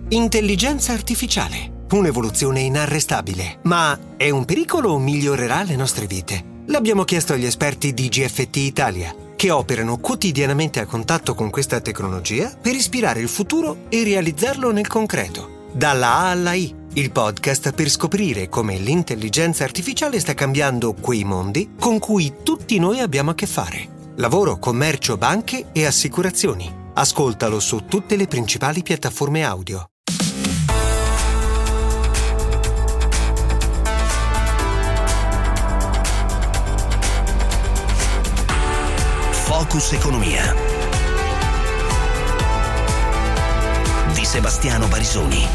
Intelligenza artificiale, un'evoluzione inarrestabile. Ma è un pericolo o migliorerà le nostre vite? L'abbiamo chiesto agli esperti di GFT Italia, che operano quotidianamente a contatto con questa tecnologia per ispirare il futuro e realizzarlo nel concreto. Dalla A alla I, il podcast per scoprire come l'intelligenza artificiale sta cambiando quei mondi con cui tutti noi abbiamo a che fare. Lavoro, commercio, banche e assicurazioni. Ascoltalo su tutte le principali piattaforme audio. Focus Economia di Sebastiano Barisoni.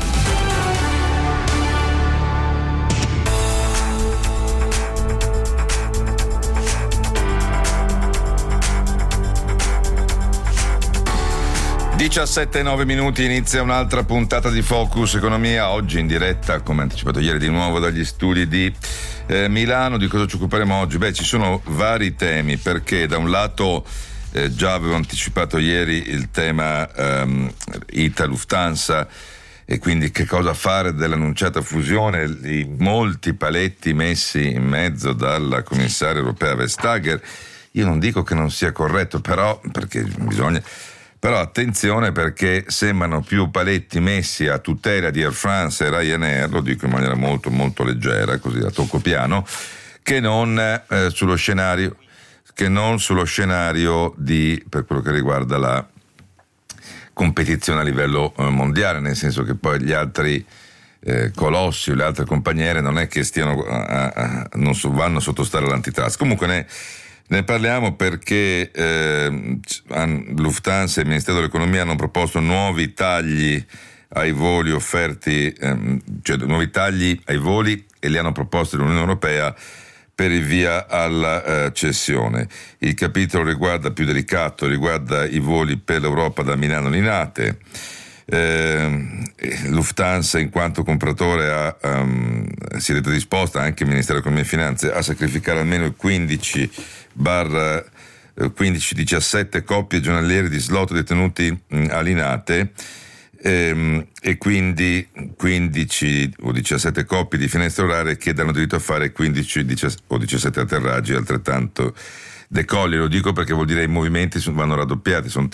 (17:09) inizia un'altra puntata di Focus Economia, oggi in diretta, come anticipato ieri, di nuovo dagli studi di Milano. Di cosa ci occuperemo oggi? Ci sono vari temi, perché da un lato già avevo anticipato ieri il tema ITA-Lufthansa e quindi che cosa fare dell'annunciata fusione, i molti paletti messi in mezzo dalla commissaria europea Vestager. Io non dico che non sia corretto, però attenzione, perché sembrano più paletti messi a tutela di Air France e Ryanair, lo dico in maniera molto molto leggera, così da tocco piano, che non sullo scenario per quello che riguarda la competizione a livello mondiale, nel senso che poi gli altri colossi o le altre compagnie non è che vanno a sottostare all'antitrust. Comunque ne parliamo perché Lufthansa e il Ministero dell'Economia hanno proposto nuovi tagli ai voli offerti, cioè nuovi tagli ai voli, e li hanno proposti l'Unione Europea per il via alla cessione. Il capitolo più delicato riguarda i voli per l'Europa da Milano Linate. Lufthansa, in quanto compratore, si è detta disposta, anche il Ministero dell'Economia e Finanze, a sacrificare almeno il 15-17 coppie giornaliere di slot detenuti a Linate, e quindi 15 o 17 coppie di finestre orarie che danno diritto a fare 15 o 17 atterraggi, altrettanto decolli. Lo dico perché vuol dire i movimenti vanno raddoppiati, sono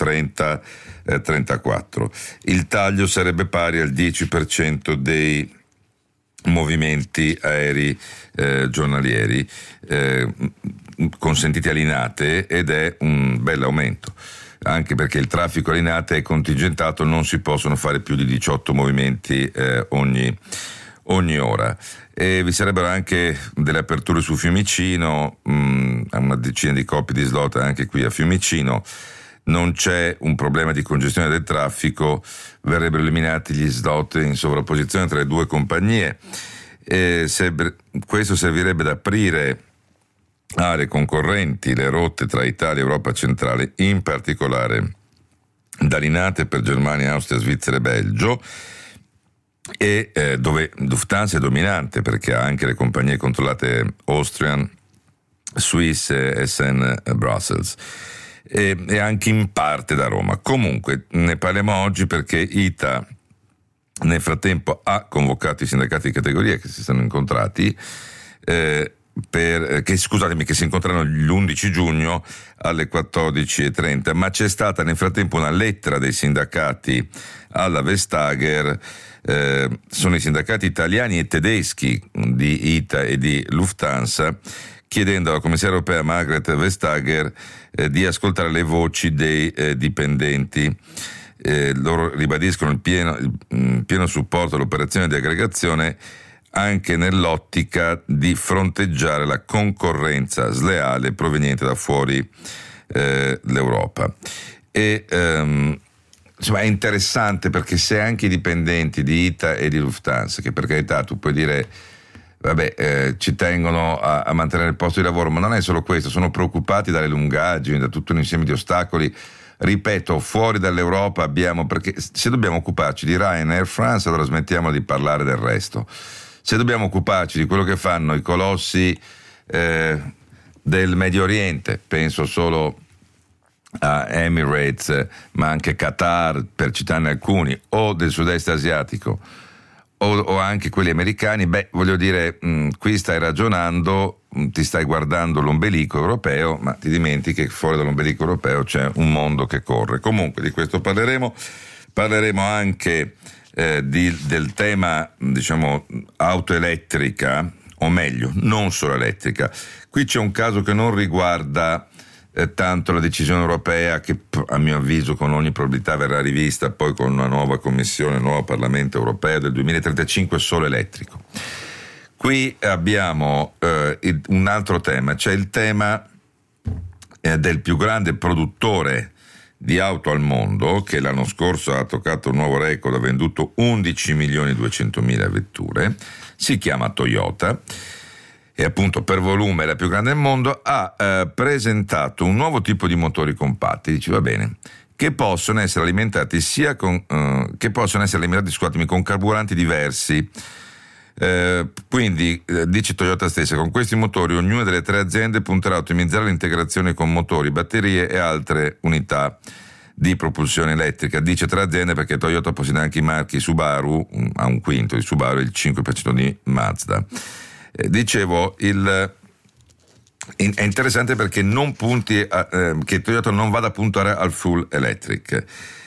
34. Il taglio sarebbe pari al 10% dei movimenti aerei giornalieri consentiti a Linate, ed è un bel aumento, anche perché il traffico a Linate è contingentato, non si possono fare più di 18 movimenti ogni ora. E vi sarebbero anche delle aperture su Fiumicino, una decina di coppie di slot anche qui a Fiumicino. Non c'è un problema di congestione del traffico, verrebbero eliminati gli slot in sovrapposizione tra le due compagnie. Questo servirebbe ad aprire aree concorrenti, le rotte tra Italia e Europa centrale, in particolare da Linate per Germania, Austria, Svizzera e Belgio, e dove Lufthansa è dominante, perché ha anche le compagnie controllate Austrian, Swiss e SN Brussels, e anche in parte da Roma. Comunque ne parliamo oggi perché ITA nel frattempo ha convocato i sindacati di categoria che si sono incontrati che si incontreranno l'11 giugno alle 14:30, ma c'è stata nel frattempo una lettera dei sindacati alla Vestager. Sono i sindacati italiani e tedeschi di ITA e di Lufthansa, chiedendo alla commissaria europea Margrethe Vestager di ascoltare le voci dei dipendenti. Loro ribadiscono il pieno supporto all'operazione di aggregazione, anche nell'ottica di fronteggiare la concorrenza sleale proveniente da fuori l'Europa. Insomma, è interessante, perché se anche i dipendenti di ITA e di Lufthansa, che per carità tu puoi dire ci tengono a mantenere il posto di lavoro, ma non è solo questo, sono preoccupati dalle lungaggini, da tutto un insieme di ostacoli. Ripeto, fuori dall'Europa perché se dobbiamo occuparci di Ryanair e Air France, allora smettiamo di parlare del resto. Se dobbiamo occuparci di quello che fanno i colossi del Medio Oriente, penso solo a Emirates, ma anche Qatar, per citarne alcuni, o del sud-est asiatico, o anche quelli americani, voglio dire, qui stai ragionando, ti stai guardando l'ombelico europeo, ma ti dimentichi che fuori dall'ombelico europeo c'è un mondo che corre. Comunque di questo parleremo anche del tema, diciamo, auto elettrica, o meglio, non solo elettrica. Qui c'è un caso che non riguarda tanto la decisione europea, che a mio avviso con ogni probabilità verrà rivista poi con una nuova commissione, un nuovo Parlamento europeo del 2035 solo elettrico. Qui abbiamo un altro tema, c'è il tema del più grande produttore di auto al mondo, che l'anno scorso ha toccato un nuovo record, ha venduto 11.200.000 vetture, si chiama Toyota, e appunto per volume è la più grande del mondo, ha presentato un nuovo tipo di motori compatti, dice va bene, che possono essere alimentati con carburanti diversi. Quindi dice Toyota stessa, con questi motori ognuna delle 3 aziende punterà a ottimizzare l'integrazione con motori, batterie e altre unità di propulsione elettrica. Dice 3 aziende perché Toyota possiede anche i marchi Subaru, ha un quinto di Subaru e il 5% di Mazda. Dicevo, è interessante perché non punti che Toyota non vada a puntare al full electric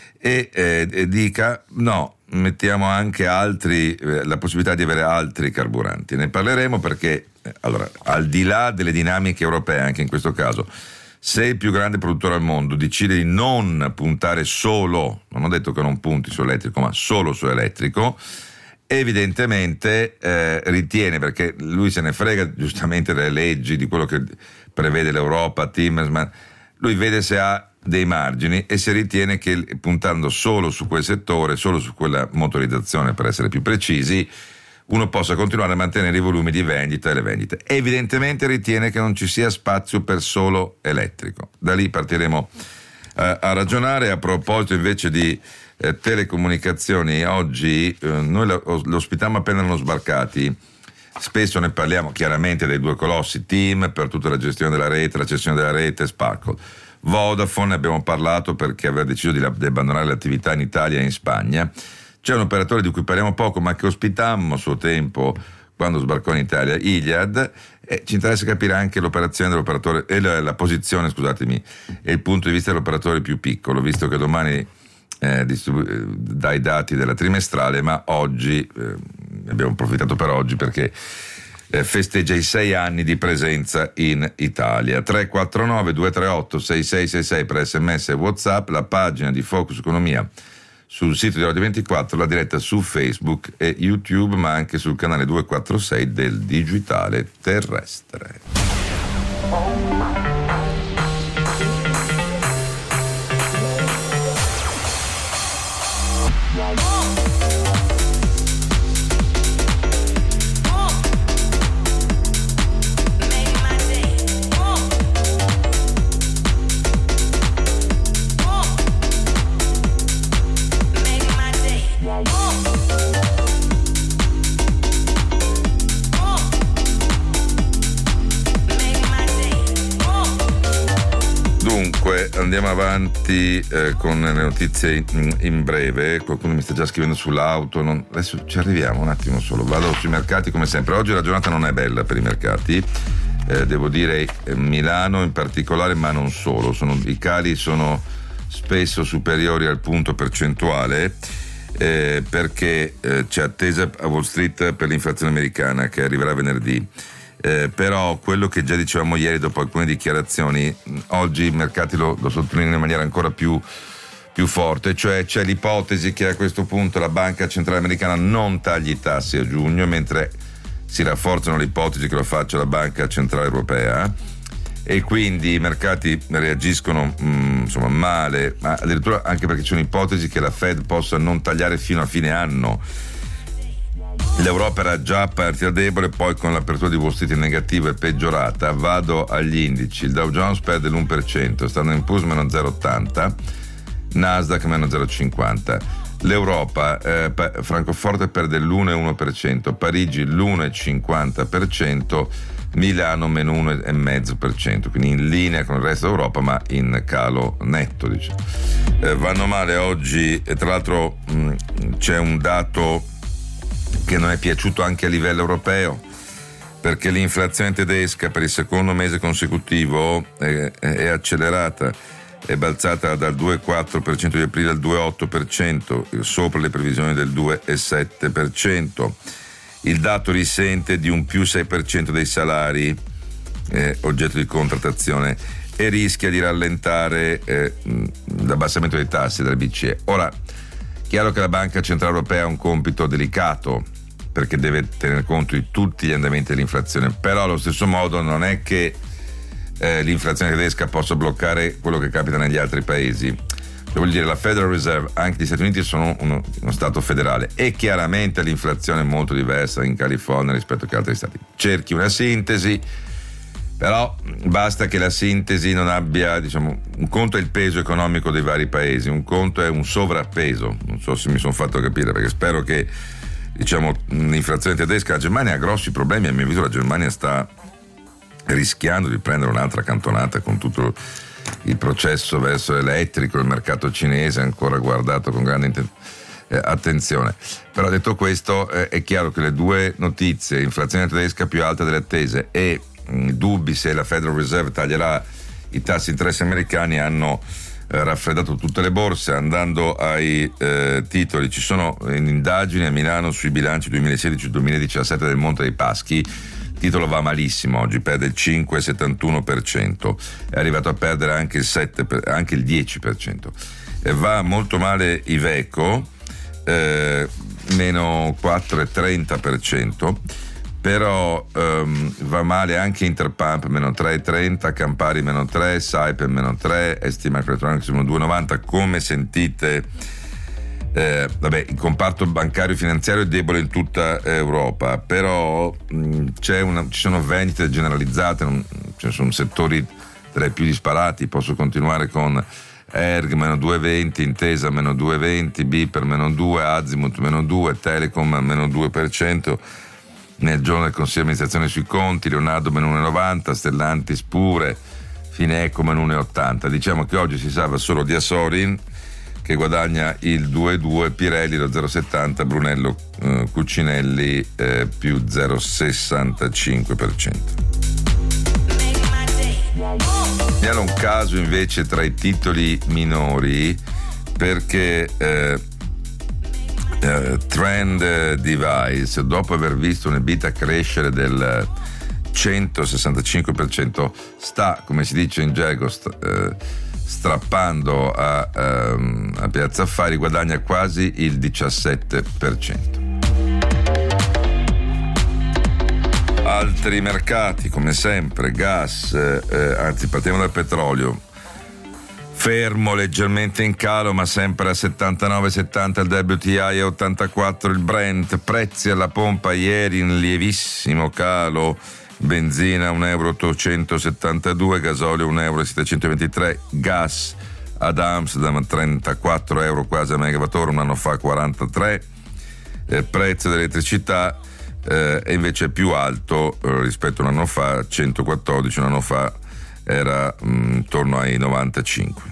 e dica no, mettiamo anche altri, la possibilità di avere altri carburanti. Ne parleremo perché allora, al di là delle dinamiche europee, anche in questo caso, se il più grande produttore al mondo decide di non puntare solo, non ho detto che non punti su elettrico, ma solo su elettrico, evidentemente ritiene, perché lui se ne frega giustamente delle leggi, di quello che prevede l'Europa, Timmermans, lui vede se ha dei margini e se ritiene che puntando solo su quel settore, solo su quella motorizzazione, per essere più precisi, uno possa continuare a mantenere i volumi di vendita e le vendite. Evidentemente ritiene che non ci sia spazio per solo elettrico. Da lì partiremo a ragionare. A proposito invece di telecomunicazioni, oggi noi lo ospitiamo appena erano sbarcati. Spesso ne parliamo chiaramente dei due colossi, TIM per tutta la gestione della rete, la cessione della rete, Sparkle. Vodafone ne abbiamo parlato perché aveva deciso di abbandonare l'attività in Italia e in Spagna. C'è un operatore di cui parliamo poco ma che ospitammo a suo tempo quando sbarcò in Italia, Iliad, e ci interessa capire anche l'operazione dell'operatore e la posizione, scusatemi, e il punto di vista dell'operatore più piccolo, visto che domani dai dati della trimestrale, ma oggi abbiamo approfittato per oggi perché festeggia i 6 anni di presenza in Italia. 349 238 6666 per SMS e WhatsApp, la pagina di Focus Economia sul sito di Radio 24, la diretta su Facebook e YouTube, ma anche sul canale 246 del Digitale Terrestre. Andiamo avanti con le notizie in breve. Qualcuno mi sta già scrivendo sull'auto, adesso ci arriviamo un attimo solo. Vado sui mercati come sempre. Oggi la giornata non è bella per i mercati, devo dire Milano in particolare, ma non solo. I cali sono spesso superiori al punto percentuale perché c'è attesa a Wall Street per l'inflazione americana che arriverà venerdì. Però quello che già dicevamo ieri dopo alcune dichiarazioni, oggi i mercati lo sottolineano in maniera ancora più forte, cioè c'è l'ipotesi che a questo punto la Banca Centrale Americana non tagli i tassi a giugno, mentre si rafforzano le ipotesi che lo faccia la Banca Centrale Europea, e quindi i mercati reagiscono male, ma addirittura anche perché c'è un'ipotesi che la Fed possa non tagliare fino a fine anno. L'Europa era già partita debole, poi con l'apertura di Wall Street in negativo è peggiorata. Vado agli indici: il Dow Jones perde l'1%, Standard & Poor's meno 0,80%, Nasdaq meno 0,50%. L'Europa, Francoforte perde l'1,1%, Parigi l'1,50%, Milano meno 1,5%, quindi in linea con il resto d'Europa ma in calo netto, diciamo. Vanno male oggi, e tra l'altro c'è un dato che non è piaciuto anche a livello europeo, perché l'inflazione tedesca per il secondo mese consecutivo è accelerata, è balzata dal 2,4% di aprile al 2,8%, sopra le previsioni del 2,7%. Il dato risente di un più 6% dei salari oggetto di contrattazione e rischia di rallentare l'abbassamento dei tassi della BCE. Ora, chiaro che la Banca Centrale Europea ha un compito delicato, perché deve tener conto di tutti gli andamenti dell'inflazione, però allo stesso modo non è che l'inflazione tedesca possa bloccare quello che capita negli altri paesi. Vuol dire, la Federal Reserve, anche gli Stati Uniti sono uno stato federale e chiaramente l'inflazione è molto diversa in California rispetto che altri stati. Cerchi una sintesi, però basta che la sintesi non abbia, diciamo, un conto è il peso economico dei vari paesi, un conto è un sovrappeso. Non so se mi sono fatto capire, perché spero che, diciamo, l'inflazione tedesca, la Germania ha grossi problemi, a mio avviso la Germania sta rischiando di prendere un'altra cantonata con tutto il processo verso l'elettrico, il mercato cinese ancora guardato con grande attenzione. Però detto questo, è chiaro che le due notizie, inflazione tedesca più alta delle attese e dubbi se la Federal Reserve taglierà i tassi di interesse americani, hanno raffreddato tutte le borse. Andando ai titoli, ci sono indagini a Milano sui bilanci 2016-2017 del Monte dei Paschi. Il titolo va malissimo oggi, perde il 5,71%, è arrivato a perdere anche il 10%. Va molto male Iveco, meno 4,30%, però va male anche Interpump, meno 3,30%, Campari meno 3%, Saipem meno 3%, ST Microelectronics meno 2,90%. Come sentite, il comparto bancario finanziario è debole in tutta Europa, però ci sono vendite generalizzate, ci sono settori tra i più disparati. Posso continuare con Erg meno 2,20%, Intesa meno 2,20%, Biper meno 2%, Azimut meno 2%, Telecom meno 2% nel giorno del Consiglio di amministrazione sui conti, Leonardo meno 1,90%, Stellantis pure, Fineco meno 1,80%. Diciamo che oggi si salva solo Diasorin che guadagna il 2,2%, Pirelli lo 0,70%, Brunello Cucinelli più 0,65%. Segnalo un caso invece tra i titoli minori, perché Trend Device, dopo aver visto un'EBITA crescere del 165%, sta, come si dice in gergo, strappando a Piazza Affari, guadagna quasi il 17%. Altri mercati, come sempre, gas, anzi partiamo dal petrolio, fermo, leggermente in calo, ma sempre a 79,70 il WTI e 84 il Brent. Prezzi alla pompa ieri in lievissimo calo, benzina 1,872 euro, gasolio 1,723 euro, gas ad Amsterdam 34 euro quasi a megawattora, un anno fa 43, prezzo dell'elettricità è invece più alto rispetto a un anno fa, 114, un anno fa era intorno ai 95.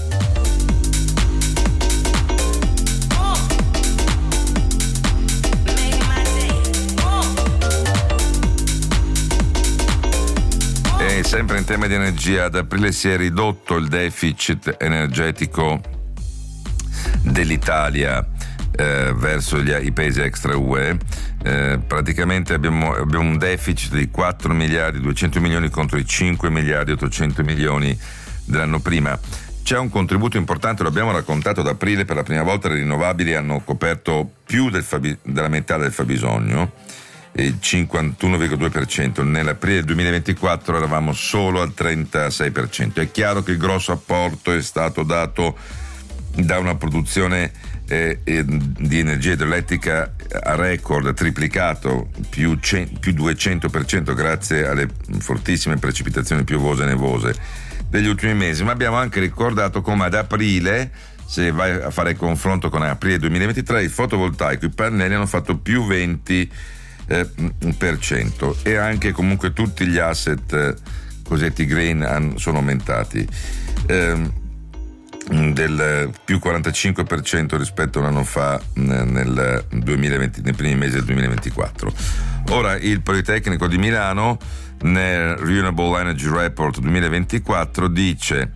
E sempre in tema di energia, ad aprile si è ridotto il deficit energetico dell'Italia verso i paesi extra UE. Praticamente abbiamo un deficit di 4 miliardi 200 milioni contro i 5 miliardi 800 milioni dell'anno prima. C'è un contributo importante, lo abbiamo raccontato, ad aprile per la prima volta le rinnovabili hanno coperto più della metà del fabbisogno, il 51,2%. Nell'aprile del 2024 eravamo solo al 36%. È chiaro che il grosso apporto è stato dato da una produzione di energia idroelettrica a record, triplicato, più 200% grazie alle fortissime precipitazioni piovose e nevose degli ultimi mesi. Ma abbiamo anche ricordato come ad aprile, se vai a fare il confronto con aprile 2023, il fotovoltaico, i pannelli hanno fatto più 20 %, e anche comunque tutti gli asset cosiddetti green sono aumentati del più 45% rispetto a un anno fa nel 2020, nei primi mesi del 2024. Ora il Politecnico di Milano nel Renewable Energy Report 2024 dice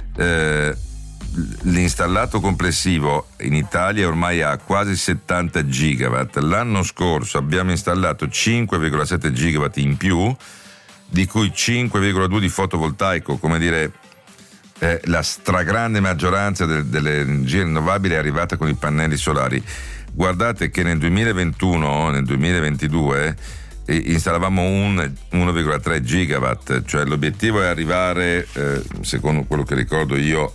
l'installato complessivo in Italia ormai ha quasi 70 gigawatt. L'anno scorso abbiamo installato 5,7 gigawatt in più, di cui 5,2 di fotovoltaico, come dire la stragrande maggioranza delle energie rinnovabili è arrivata con i pannelli solari. Guardate che nel 2021, nel 2022 installavamo 1,3 gigawatt, cioè l'obiettivo è arrivare, secondo quello che ricordo io,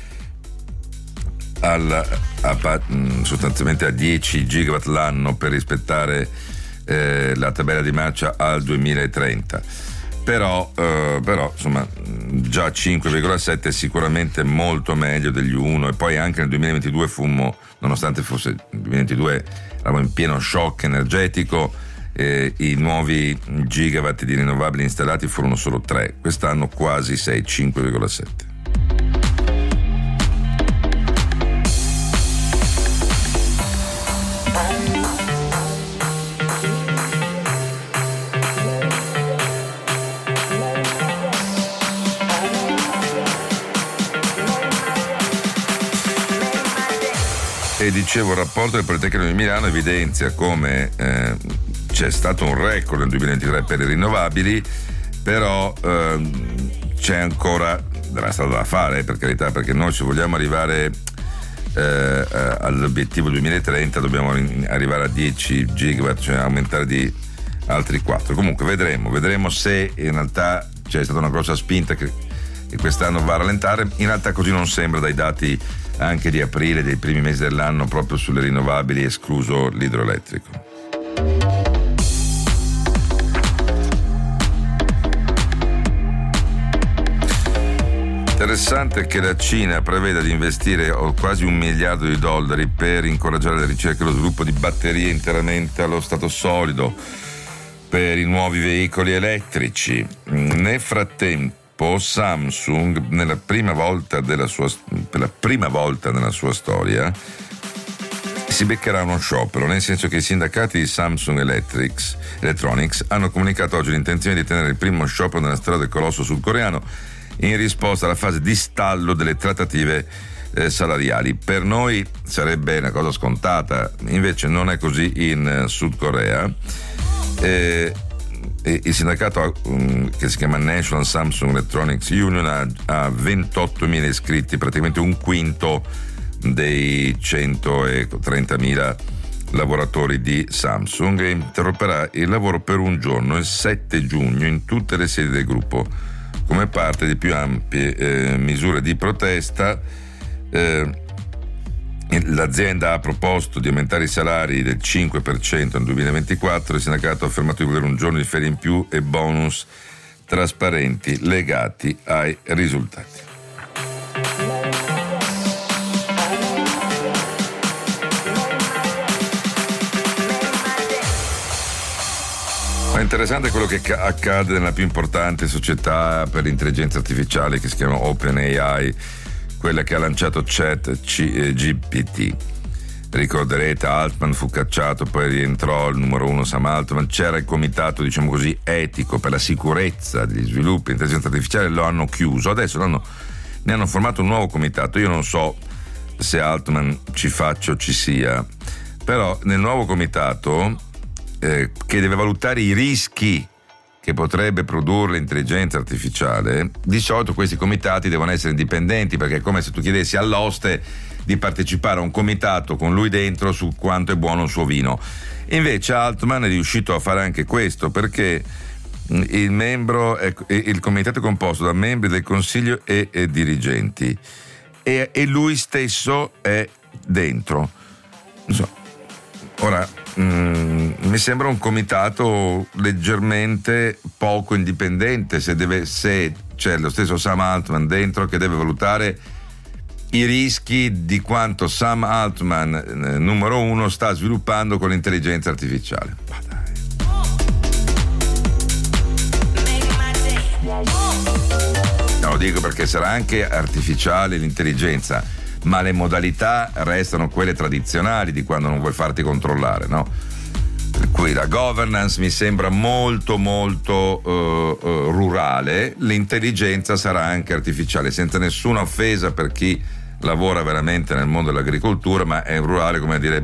sostanzialmente a 10 gigawatt l'anno per rispettare la tabella di marcia al 2030. Però insomma già 5,7 è sicuramente molto meglio degli 1, e poi anche nel 2022 fummo, nonostante fosse il 2022 eravamo in pieno shock energetico, i nuovi gigawatt di rinnovabili installati furono solo 3, quest'anno quasi 6, 5,7. E dicevo, il rapporto del Politecnico di Milano evidenzia come c'è stato un record nel 2023 per le rinnovabili, però c'è ancora della strada da fare, per carità, perché noi, se vogliamo arrivare all'obiettivo 2030 dobbiamo arrivare a 10 gigawatt, cioè aumentare di altri 4. Comunque vedremo se in realtà c'è stata una grossa spinta che quest'anno va a rallentare. In realtà così non sembra dai dati anche di aprile, dei primi mesi dell'anno, proprio sulle rinnovabili, escluso l'idroelettrico. Interessante che la Cina preveda di investire quasi $1 miliardo per incoraggiare la ricerca e lo sviluppo di batterie interamente allo stato solido per i nuovi veicoli elettrici. Nel frattempo Samsung, per la prima volta nella sua storia, si beccherà uno sciopero, nel senso che i sindacati di Samsung Electronics hanno comunicato oggi l'intenzione di tenere il primo sciopero nella storia del colosso sudcoreano in risposta alla fase di stallo delle trattative salariali. Per noi sarebbe una cosa scontata, invece non è così in Sud Corea. Il sindacato che si chiama National Samsung Electronics Union ha 28.000 iscritti, praticamente un quinto dei 130.000 lavoratori di Samsung, e interromperà il lavoro per un giorno, il 7 giugno, in tutte le sedi del gruppo, come parte di più ampie misure di protesta. L'azienda ha proposto di aumentare i salari del 5% nel 2024, il sindacato ha affermato di volere un giorno di ferie in più e bonus trasparenti legati ai risultati. È interessante quello che accade nella più importante società per l'intelligenza artificiale, che si chiama OpenAI, quella che ha lanciato ChatGPT. Ricorderete, Altman fu cacciato, poi rientrò il numero 1 Sam Altman. C'era il comitato, diciamo così, etico per la sicurezza degli sviluppi di intelligenza artificiale, lo hanno chiuso. Adesso ne hanno formato un nuovo comitato. Io non so se Altman ci faccia o ci sia, però nel nuovo comitato che deve valutare i rischi che potrebbe produrre l'intelligenza artificiale, di solito questi comitati devono essere indipendenti, perché è come se tu chiedessi all'oste di partecipare a un comitato con lui dentro su quanto è buono il suo vino. Invece Altman è riuscito a fare anche questo, perché il comitato è composto da membri del consiglio e dirigenti, e lui stesso è dentro. Ora mi sembra un comitato leggermente poco indipendente, se c'è lo stesso Sam Altman dentro che deve valutare i rischi di quanto Sam Altman, numero 1, sta sviluppando con l'intelligenza artificiale. No, lo dico perché sarà anche artificiale l'intelligenza, ma le modalità restano quelle tradizionali di quando non vuoi farti controllare, no? Per cui la governance mi sembra molto rurale, l'intelligenza sarà anche artificiale, senza nessuna offesa per chi lavora veramente nel mondo dell'agricoltura, ma è rurale come a dire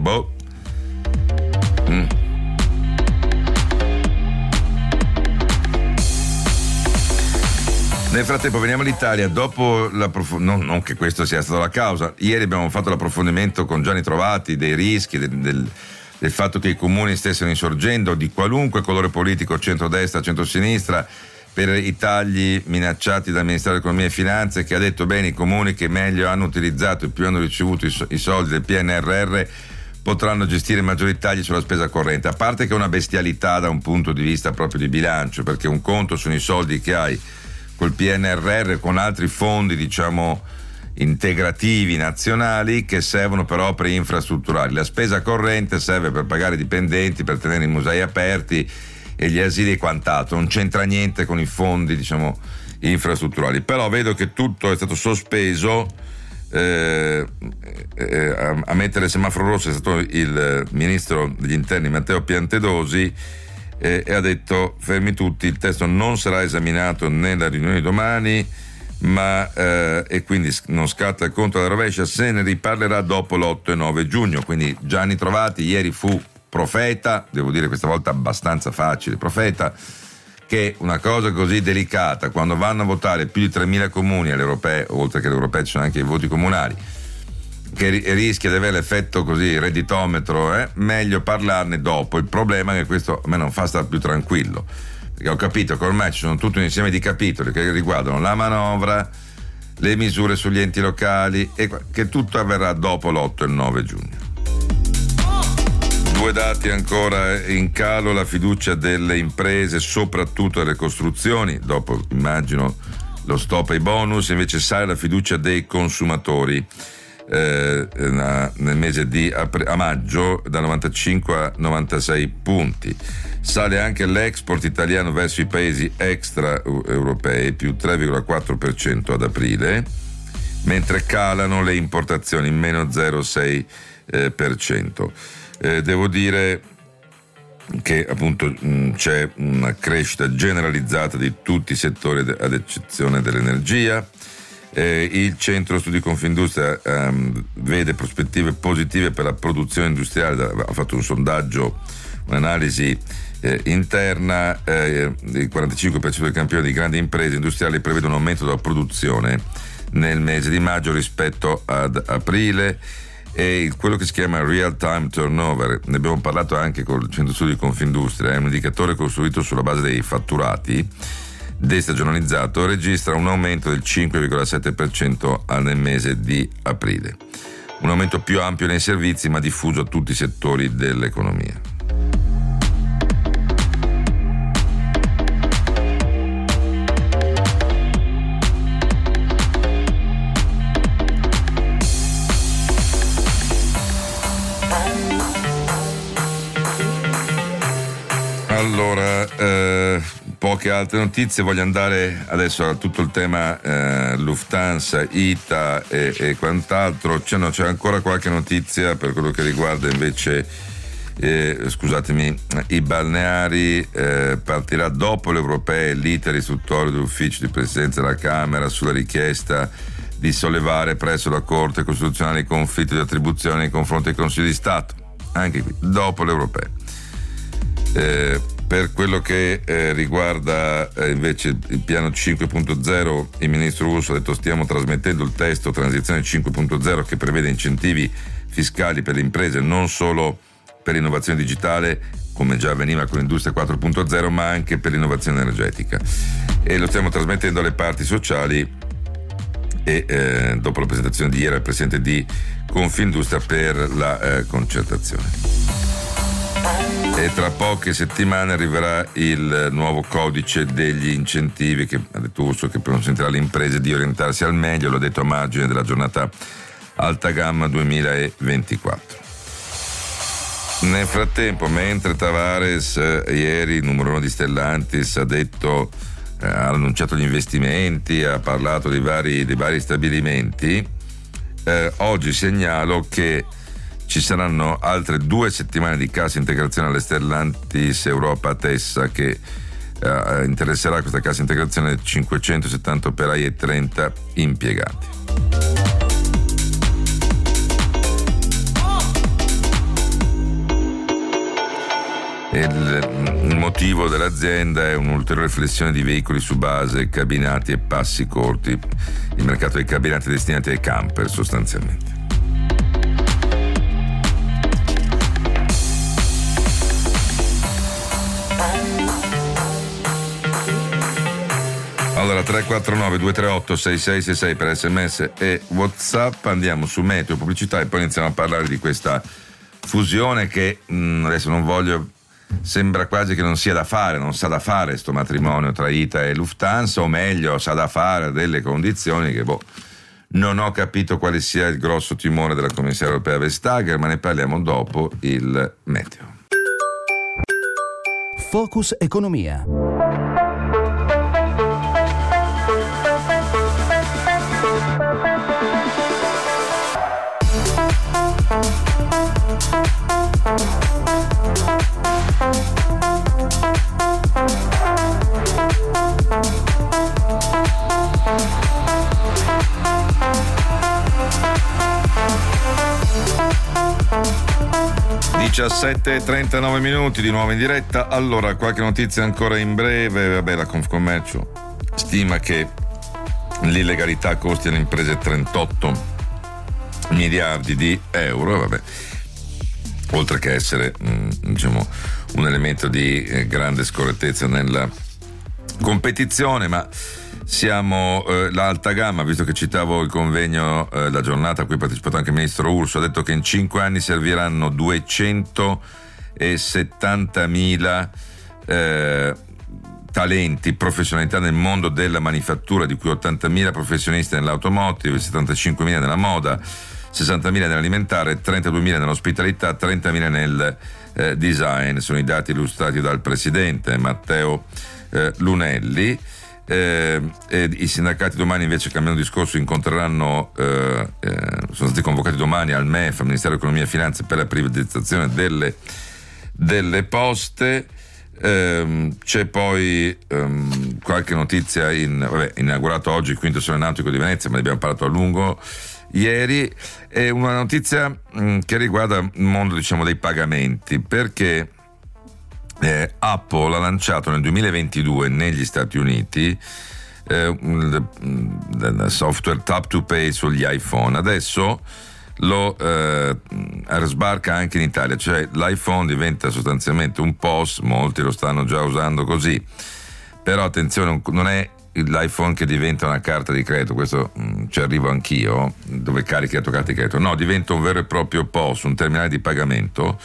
Nel frattempo veniamo all'Italia, dopo non che questo sia stata la causa, ieri abbiamo fatto l'approfondimento con Gianni Trovati dei rischi del fatto che i comuni stessero insorgendo di qualunque colore politico, centrodestra, centrosinistra, per i tagli minacciati dal Ministero dell'Economia e Finanze, che ha detto bene i comuni che meglio hanno utilizzato e più hanno ricevuto i soldi del PNRR potranno gestire maggiori tagli sulla spesa corrente, a parte che è una bestialità da un punto di vista proprio di bilancio, perché un conto sono i soldi che hai col PNRR, con altri fondi diciamo integrativi nazionali che servono per opere infrastrutturali. La spesa corrente serve per pagare i dipendenti, per tenere i musei aperti e gli asili e quant'altro, non c'entra niente con i fondi diciamo infrastrutturali. Però vedo che tutto è stato sospeso, a mettere il semaforo rosso è stato il ministro degli interni Matteo Piantedosi, e ha detto fermi tutti, il testo non sarà esaminato nella riunione di domani, ma e quindi non scatta il conto alla rovescia, se ne riparlerà dopo l'8 e 9 giugno. Quindi Gianni Trovati ieri fu profeta, devo dire questa volta abbastanza facile, profeta, che una cosa così delicata, quando vanno a votare più di 3.000 comuni alle europee, oltre che alle europee ci sono anche i voti comunali, che rischia di avere l'effetto così redditometro, meglio parlarne dopo. Il problema è che questo a me non fa stare più tranquillo, perché ho capito che ormai ci sono tutto un insieme di capitoli che riguardano la manovra, le misure sugli enti locali, e che tutto avverrà dopo l'8 e il 9 giugno. Due dati ancora in calo: la fiducia delle imprese, soprattutto delle costruzioni, dopo immagino lo stop ai bonus, invece sale la fiducia dei consumatori. Nel mese a maggio da 95 a 96 punti. Sale anche l'export italiano verso i paesi extra europei, più 3,4% ad aprile, mentre calano le importazioni, meno 0,6%. Devo dire che appunto c'è una crescita generalizzata di tutti i settori ad eccezione dell'energia. Il centro studi Confindustria vede prospettive positive per la produzione industriale, ha fatto un sondaggio, un'analisi interna, il 45% dei campioni di grandi imprese industriali prevede un aumento della produzione nel mese di maggio rispetto ad aprile, e quello che si chiama real time turnover, ne abbiamo parlato anche col centro studi Confindustria, è un indicatore costruito sulla base dei fatturati destagionalizzato, registra un aumento del 5,7% nel mese di aprile, un aumento più ampio nei servizi ma diffuso a tutti i settori dell'economia. Allora, poche altre notizie, voglio andare adesso a tutto il tema Lufthansa, ITA e quant'altro. C'è ancora qualche notizia per quello che riguarda invece i balneari. Partirà dopo le europee l'iter istruttorio dell'ufficio di presidenza della Camera sulla richiesta di sollevare presso la Corte Costituzionale il conflitto di attribuzione nei confronti del Consiglio di Stato, anche qui dopo le europee. Per quello che riguarda invece il piano 5.0, il ministro Urso ha detto stiamo trasmettendo il testo Transizione 5.0 che prevede incentivi fiscali per le imprese non solo per l'innovazione digitale come già avveniva con l'Industria 4.0, ma anche per l'innovazione energetica, e lo stiamo trasmettendo alle parti sociali, e dopo la presentazione di ieri al presidente di Confindustria per la concertazione. E tra poche settimane arriverà il nuovo codice degli incentivi che ha detto Urso che consentirà alle imprese di orientarsi al meglio, l'ho detto a margine della giornata Alta Gamma 2024. Nel frattempo, mentre Tavares ieri, il numero uno di Stellantis, ha detto ha annunciato gli investimenti, ha parlato dei vari stabilimenti. Oggi segnalo che ci saranno altre 2 settimane di cassa integrazione alle Stellantis Europa Tessa, che interesserà questa cassa integrazione 570 operai e 30 impiegati. Il motivo dell'azienda è un'ulteriore flessione di veicoli su base, cabinati e passi corti, il mercato dei cabinati destinati ai camper sostanzialmente. Allora 349-238-6666 per SMS e WhatsApp. Andiamo su Meteo, pubblicità e poi iniziamo a parlare di questa fusione che adesso non voglio, sembra quasi che non sia da fare, non sa da fare sto matrimonio tra ITA e Lufthansa, o meglio sa da fare delle condizioni che non ho capito quale sia il grosso timore della commissaria europea Vestager, ma ne parliamo dopo il meteo. Focus Economia. Diciassette e 39 minuti di nuovo in diretta. Allora, qualche notizia ancora in breve. Vabbè, la Confcommercio stima che l'illegalità costi alle imprese 38 miliardi di euro, vabbè, oltre che essere un elemento di grande scorrettezza nella competizione. Ma siamo l'alta gamma, visto che citavo il convegno, la giornata a cui ha partecipato anche il ministro Urso, ha detto che in 5 anni serviranno 270.000 talenti, professionalità nel mondo della manifattura, di cui 80.000 professionisti nell'automotive, 75.000 nella moda, 60.000 nell'alimentare, 32.000 nell'ospitalità, 30.000 nel design. Sono i dati illustrati dal presidente Matteo Lunelli. I sindacati domani invece, cambiando discorso, incontreranno, sono stati convocati domani al MEF, al Ministero dell'Economia e Finanze, per la privatizzazione delle poste. C'è poi qualche notizia inaugurato oggi il quinto Sole Nautico di Venezia, ma ne abbiamo parlato a lungo ieri. È una notizia che riguarda il mondo, dei pagamenti, perché Apple ha lanciato nel 2022 negli Stati Uniti il software Tap to Pay sugli iPhone. Adesso lo sbarca anche in Italia, cioè l'iPhone diventa sostanzialmente un POS, molti lo stanno già usando così, però attenzione, non è l'iPhone che diventa una carta di credito, questo ci arrivo anch'io, dove carichi la tua carta di credito, no, diventa un vero e proprio POS, un terminale di pagamento,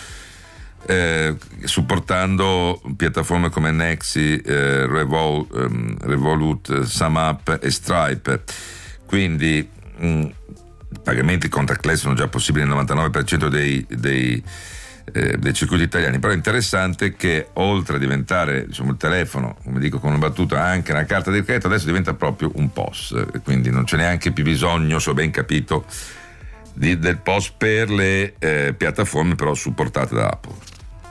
supportando piattaforme come Nexi, Revolut, SumUp e Stripe. Quindi pagamenti contactless sono già possibili nel 99% dei circuiti italiani, però è interessante che oltre a diventare il telefono, come dico con una battuta, anche una carta di credito, adesso diventa proprio un POS, quindi non c'è neanche più bisogno, se ho ben capito, del POS per le piattaforme però supportate da Apple.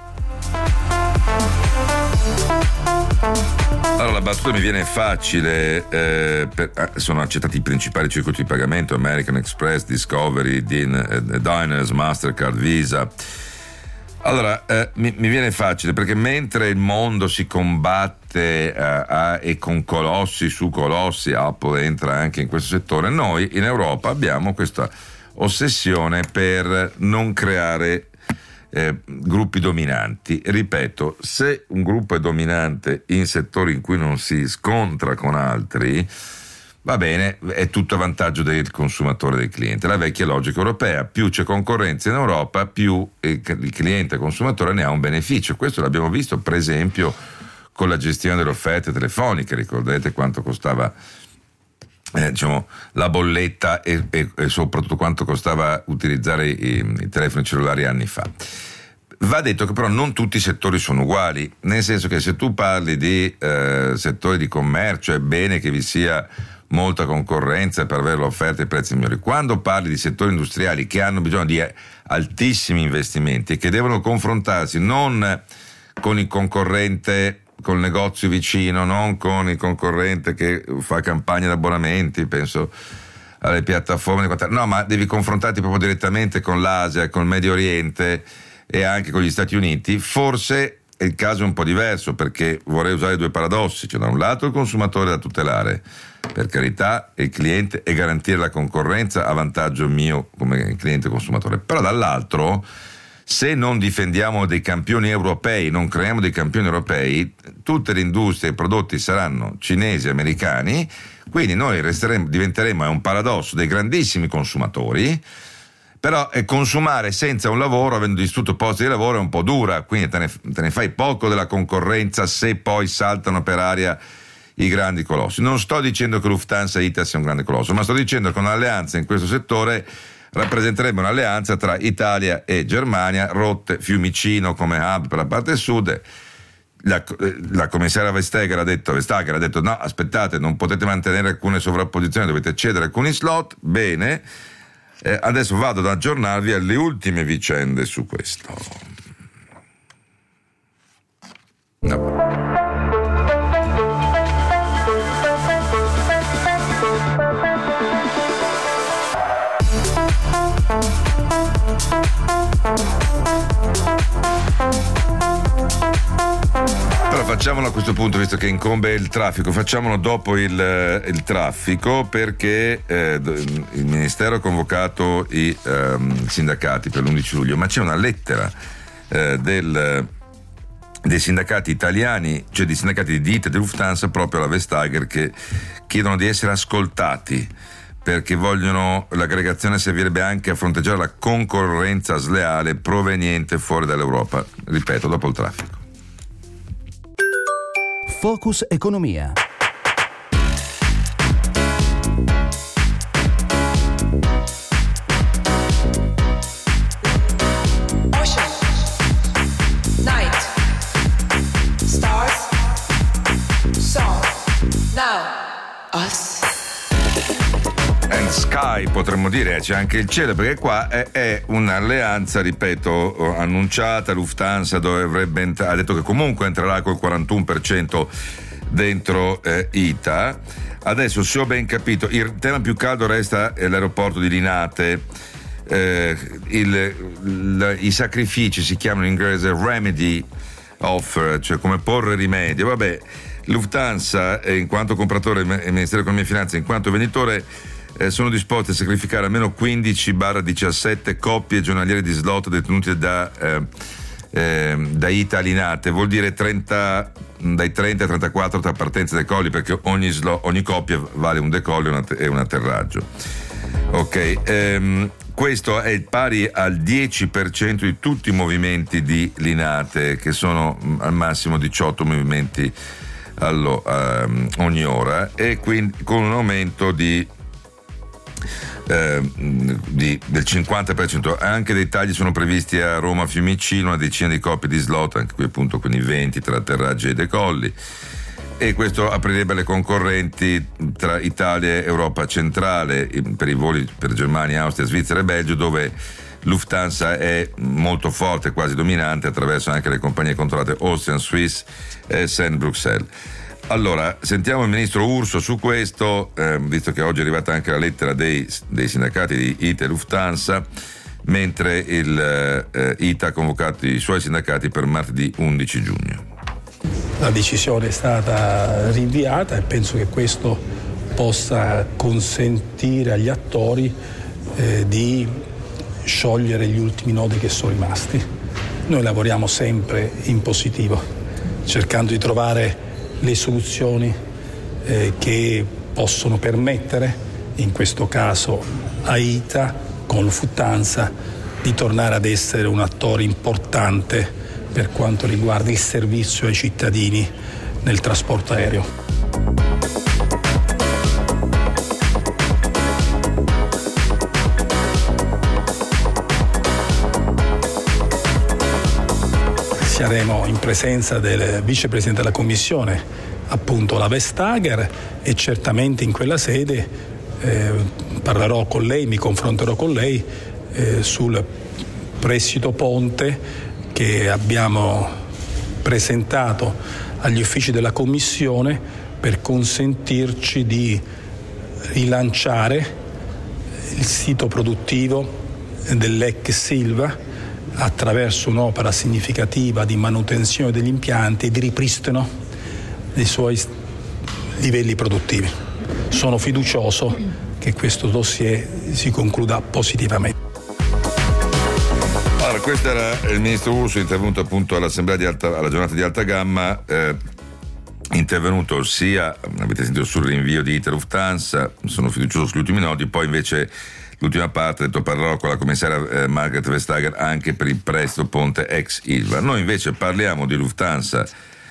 Allora, la battuta mi viene facile, sono accettati i principali circuiti di pagamento: American Express, Discovery, Diners, Mastercard, Visa. Allora, mi viene facile perché mentre il mondo si combatte e con colossi su colossi, Apple entra anche in questo settore, noi in Europa abbiamo questa ossessione per non creare gruppi dominanti. Ripeto, se un gruppo è dominante in settori in cui non si scontra con altri, va bene, è tutto a vantaggio del consumatore, del cliente. La vecchia logica europea: più c'è concorrenza in Europa, più il cliente e consumatore ne ha un beneficio. Questo l'abbiamo visto per esempio con la gestione delle offerte telefoniche. Ricordate quanto costava la bolletta e soprattutto quanto costava utilizzare i telefoni cellulari anni fa. Va detto che però non tutti i settori sono uguali, nel senso che se tu parli di settori di commercio è bene che vi sia molta concorrenza per avere l'offerta e i prezzi migliori. Quando parli di settori industriali che hanno bisogno di altissimi investimenti e che devono confrontarsi non con il concorrente, col negozio vicino, non con il concorrente che fa campagne di abbonamenti, penso alle piattaforme, no, ma devi confrontarti proprio direttamente con l'Asia, con il Medio Oriente e anche con gli Stati Uniti. Forse il caso è un po' diverso, perché vorrei usare due paradossi: c'è da un lato il consumatore da tutelare, per carità, il cliente, e garantire la concorrenza a vantaggio mio come cliente consumatore, però dall'altro, se non difendiamo dei campioni europei, non creiamo dei campioni europei, tutte le industrie e i prodotti saranno cinesi, americani, quindi noi diventeremo, è un paradosso, dei grandissimi consumatori. Però consumare senza un lavoro, avendo distrutto posti di lavoro, è un po' dura, quindi te ne fai poco della concorrenza se poi saltano per aria i grandi colossi. Non sto dicendo che Lufthansa e ITA sia un grande colosso, ma sto dicendo che un'alleanza in questo settore rappresenterebbe un'alleanza tra Italia e Germania, rotte Fiumicino come hub per la parte sud. La commissaria Vestager ha detto no, aspettate, non potete mantenere alcune sovrapposizioni, dovete cedere alcuni slot. Bene. Adesso vado ad aggiornarvi alle ultime vicende su questo. Però facciamolo a questo punto, visto che incombe il traffico, facciamolo dopo il traffico, perché il Ministero ha convocato i sindacati per l'11 luglio, ma c'è una lettera dei sindacati italiani, cioè dei sindacati di ITA e di Lufthansa, proprio alla Vestager, che chiedono di essere ascoltati, perché l'aggregazione servirebbe anche a fronteggiare la concorrenza sleale proveniente fuori dall'Europa. Ripeto, dopo il traffico. Focus Economia. Ocean, night, stars, song, now, us. And sky, potremmo dire, c'è anche il cielo, perché qua è un'alleanza, ripeto, annunciata. Lufthansa ha detto che comunque entrerà col 41% dentro ITA. Adesso, se ho ben capito, il tema più caldo resta l'aeroporto di Linate. I sacrifici si chiamano in inglese remedy offer, cioè come porre rimedio. Vabbè, Lufthansa, in quanto compratore, e il Ministero dell'Economia e Finanza in quanto venditore, sono disposti a sacrificare almeno 15-17 coppie giornaliere di slot detenuti da ITA Linate. Vuol dire dai 30 ai 34 tra partenza e decolli, perché ogni coppia vale un decollo e un atterraggio. Ok, questo è pari al 10% di tutti i movimenti di Linate, che sono al massimo 18 movimenti ogni ora, e quindi con un aumento del 50%. Anche dei tagli sono previsti a Roma Fiumicino, una decina di coppie di slot, anche qui appunto, quindi 20 tra atterraggi e decolli, e questo aprirebbe le concorrenti tra Italia e Europa centrale per i voli per Germania, Austria, Svizzera e Belgio, dove Lufthansa è molto forte, quasi dominante, attraverso anche le compagnie controllate Austrian, Swiss e Saint Bruxelles. Allora, sentiamo il ministro Urso su questo, visto che oggi è arrivata anche la lettera dei sindacati di ITA e Lufthansa, mentre il ITA ha convocato i suoi sindacati per martedì 11 giugno. La decisione è stata rinviata e penso che questo possa consentire agli attori di sciogliere gli ultimi nodi che sono rimasti. Noi lavoriamo sempre in positivo, cercando di trovare le soluzioni che possono permettere, in questo caso a ITA con Lufthansa, di tornare ad essere un attore importante per quanto riguarda il servizio ai cittadini nel trasporto aereo. saremo in presenza del vicepresidente della Commissione, appunto la Vestager, e certamente in quella sede parlerò con lei, mi confronterò con lei sul prestito ponte che abbiamo presentato agli uffici della Commissione per consentirci di rilanciare il sito produttivo dell'ex Silva attraverso un'opera significativa di manutenzione degli impianti e di ripristino dei suoi livelli produttivi. Sono fiducioso che questo dossier si concluda positivamente. Allora, questo era il ministro Urso, intervenuto appunto all'assemblea alla giornata di alta gamma, intervenuto sia, avete sentito, sul rinvio di ITA Lufthansa, sono fiducioso sugli ultimi nodi, poi invece l'ultima parte ha detto parlerò con la commissaria Margrethe Vestager anche per il prestito ponte ex Ilva. Noi invece parliamo di Lufthansa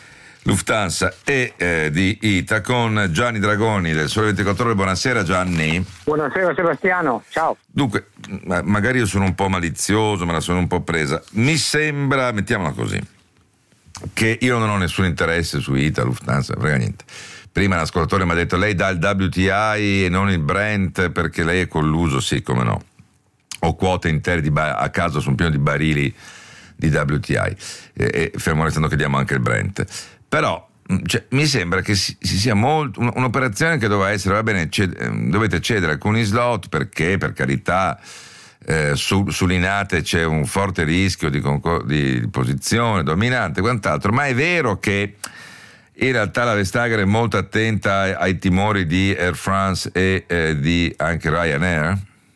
e di ITA con Gianni Dragoni del Sole 24 Ore. Buonasera Gianni. Buonasera Sebastiano, ciao. Dunque, magari io sono un po' malizioso, me la sono un po' presa. Mi sembra, mettiamola così, che io non ho nessun interesse su ITA, Lufthansa, frega niente. Prima l'ascoltatore mi ha detto lei dà il WTI e non il Brent perché lei è colluso, sì, come no. Ho quote intere a caso, sono pieno di barili di WTI, e fermo restando che diamo anche il Brent. Però mi sembra che si sia molto un'operazione che doveva essere, va bene, dovete cedere alcuni slot perché, per carità, sull'Inate c'è un forte rischio di posizione dominante e quant'altro, ma è vero che in realtà la Vestager è molto attenta ai timori di Air France e di anche Ryanair?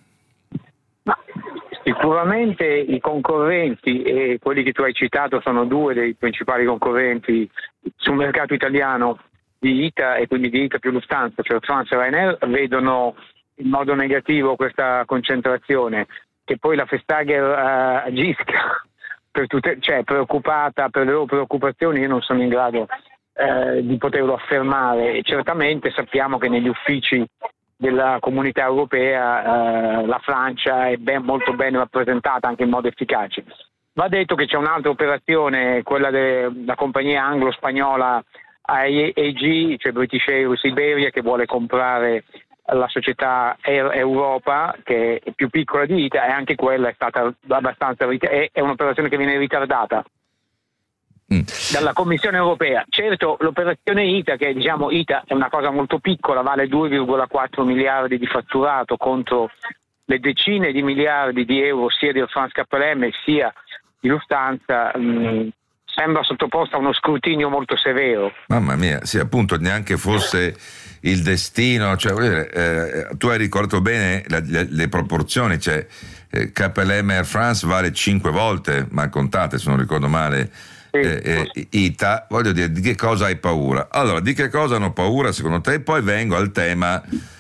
Ma sicuramente i concorrenti, e quelli che tu hai citato sono due dei principali concorrenti sul mercato italiano di ITA e quindi di ITA più Lufthansa, cioè France e Ryanair, vedono in modo negativo questa concentrazione. Che poi la Vestager agisca preoccupata per le loro preoccupazioni, io non sono in grado di poterlo affermare, e certamente sappiamo che negli uffici della Comunità Europea la Francia è molto ben rappresentata anche in modo efficace. Va detto che c'è un'altra operazione, quella della compagnia anglo-spagnola AEG, cioè British Airways Iberia, che vuole comprare la società Air Europa, che è più piccola di ITA, e anche quella è stata abbastanza è un'operazione che viene ritardata dalla Commissione Europea. Certo, l'operazione ITA, che diciamo ITA è una cosa molto piccola, vale 2,4 miliardi di fatturato contro le decine di miliardi di euro sia di Air France KLM sia di Lufthansa, sembra sottoposta a uno scrutinio molto severo. Mamma mia, sì, appunto, neanche fosse il destino, cioè tu hai ricordato bene le proporzioni, cioè KLM Air France vale 5 volte, mal contate se non ricordo male, ITA. Voglio dire, di che cosa hai paura? Allora, di che cosa hanno paura secondo te? Poi vengo al tema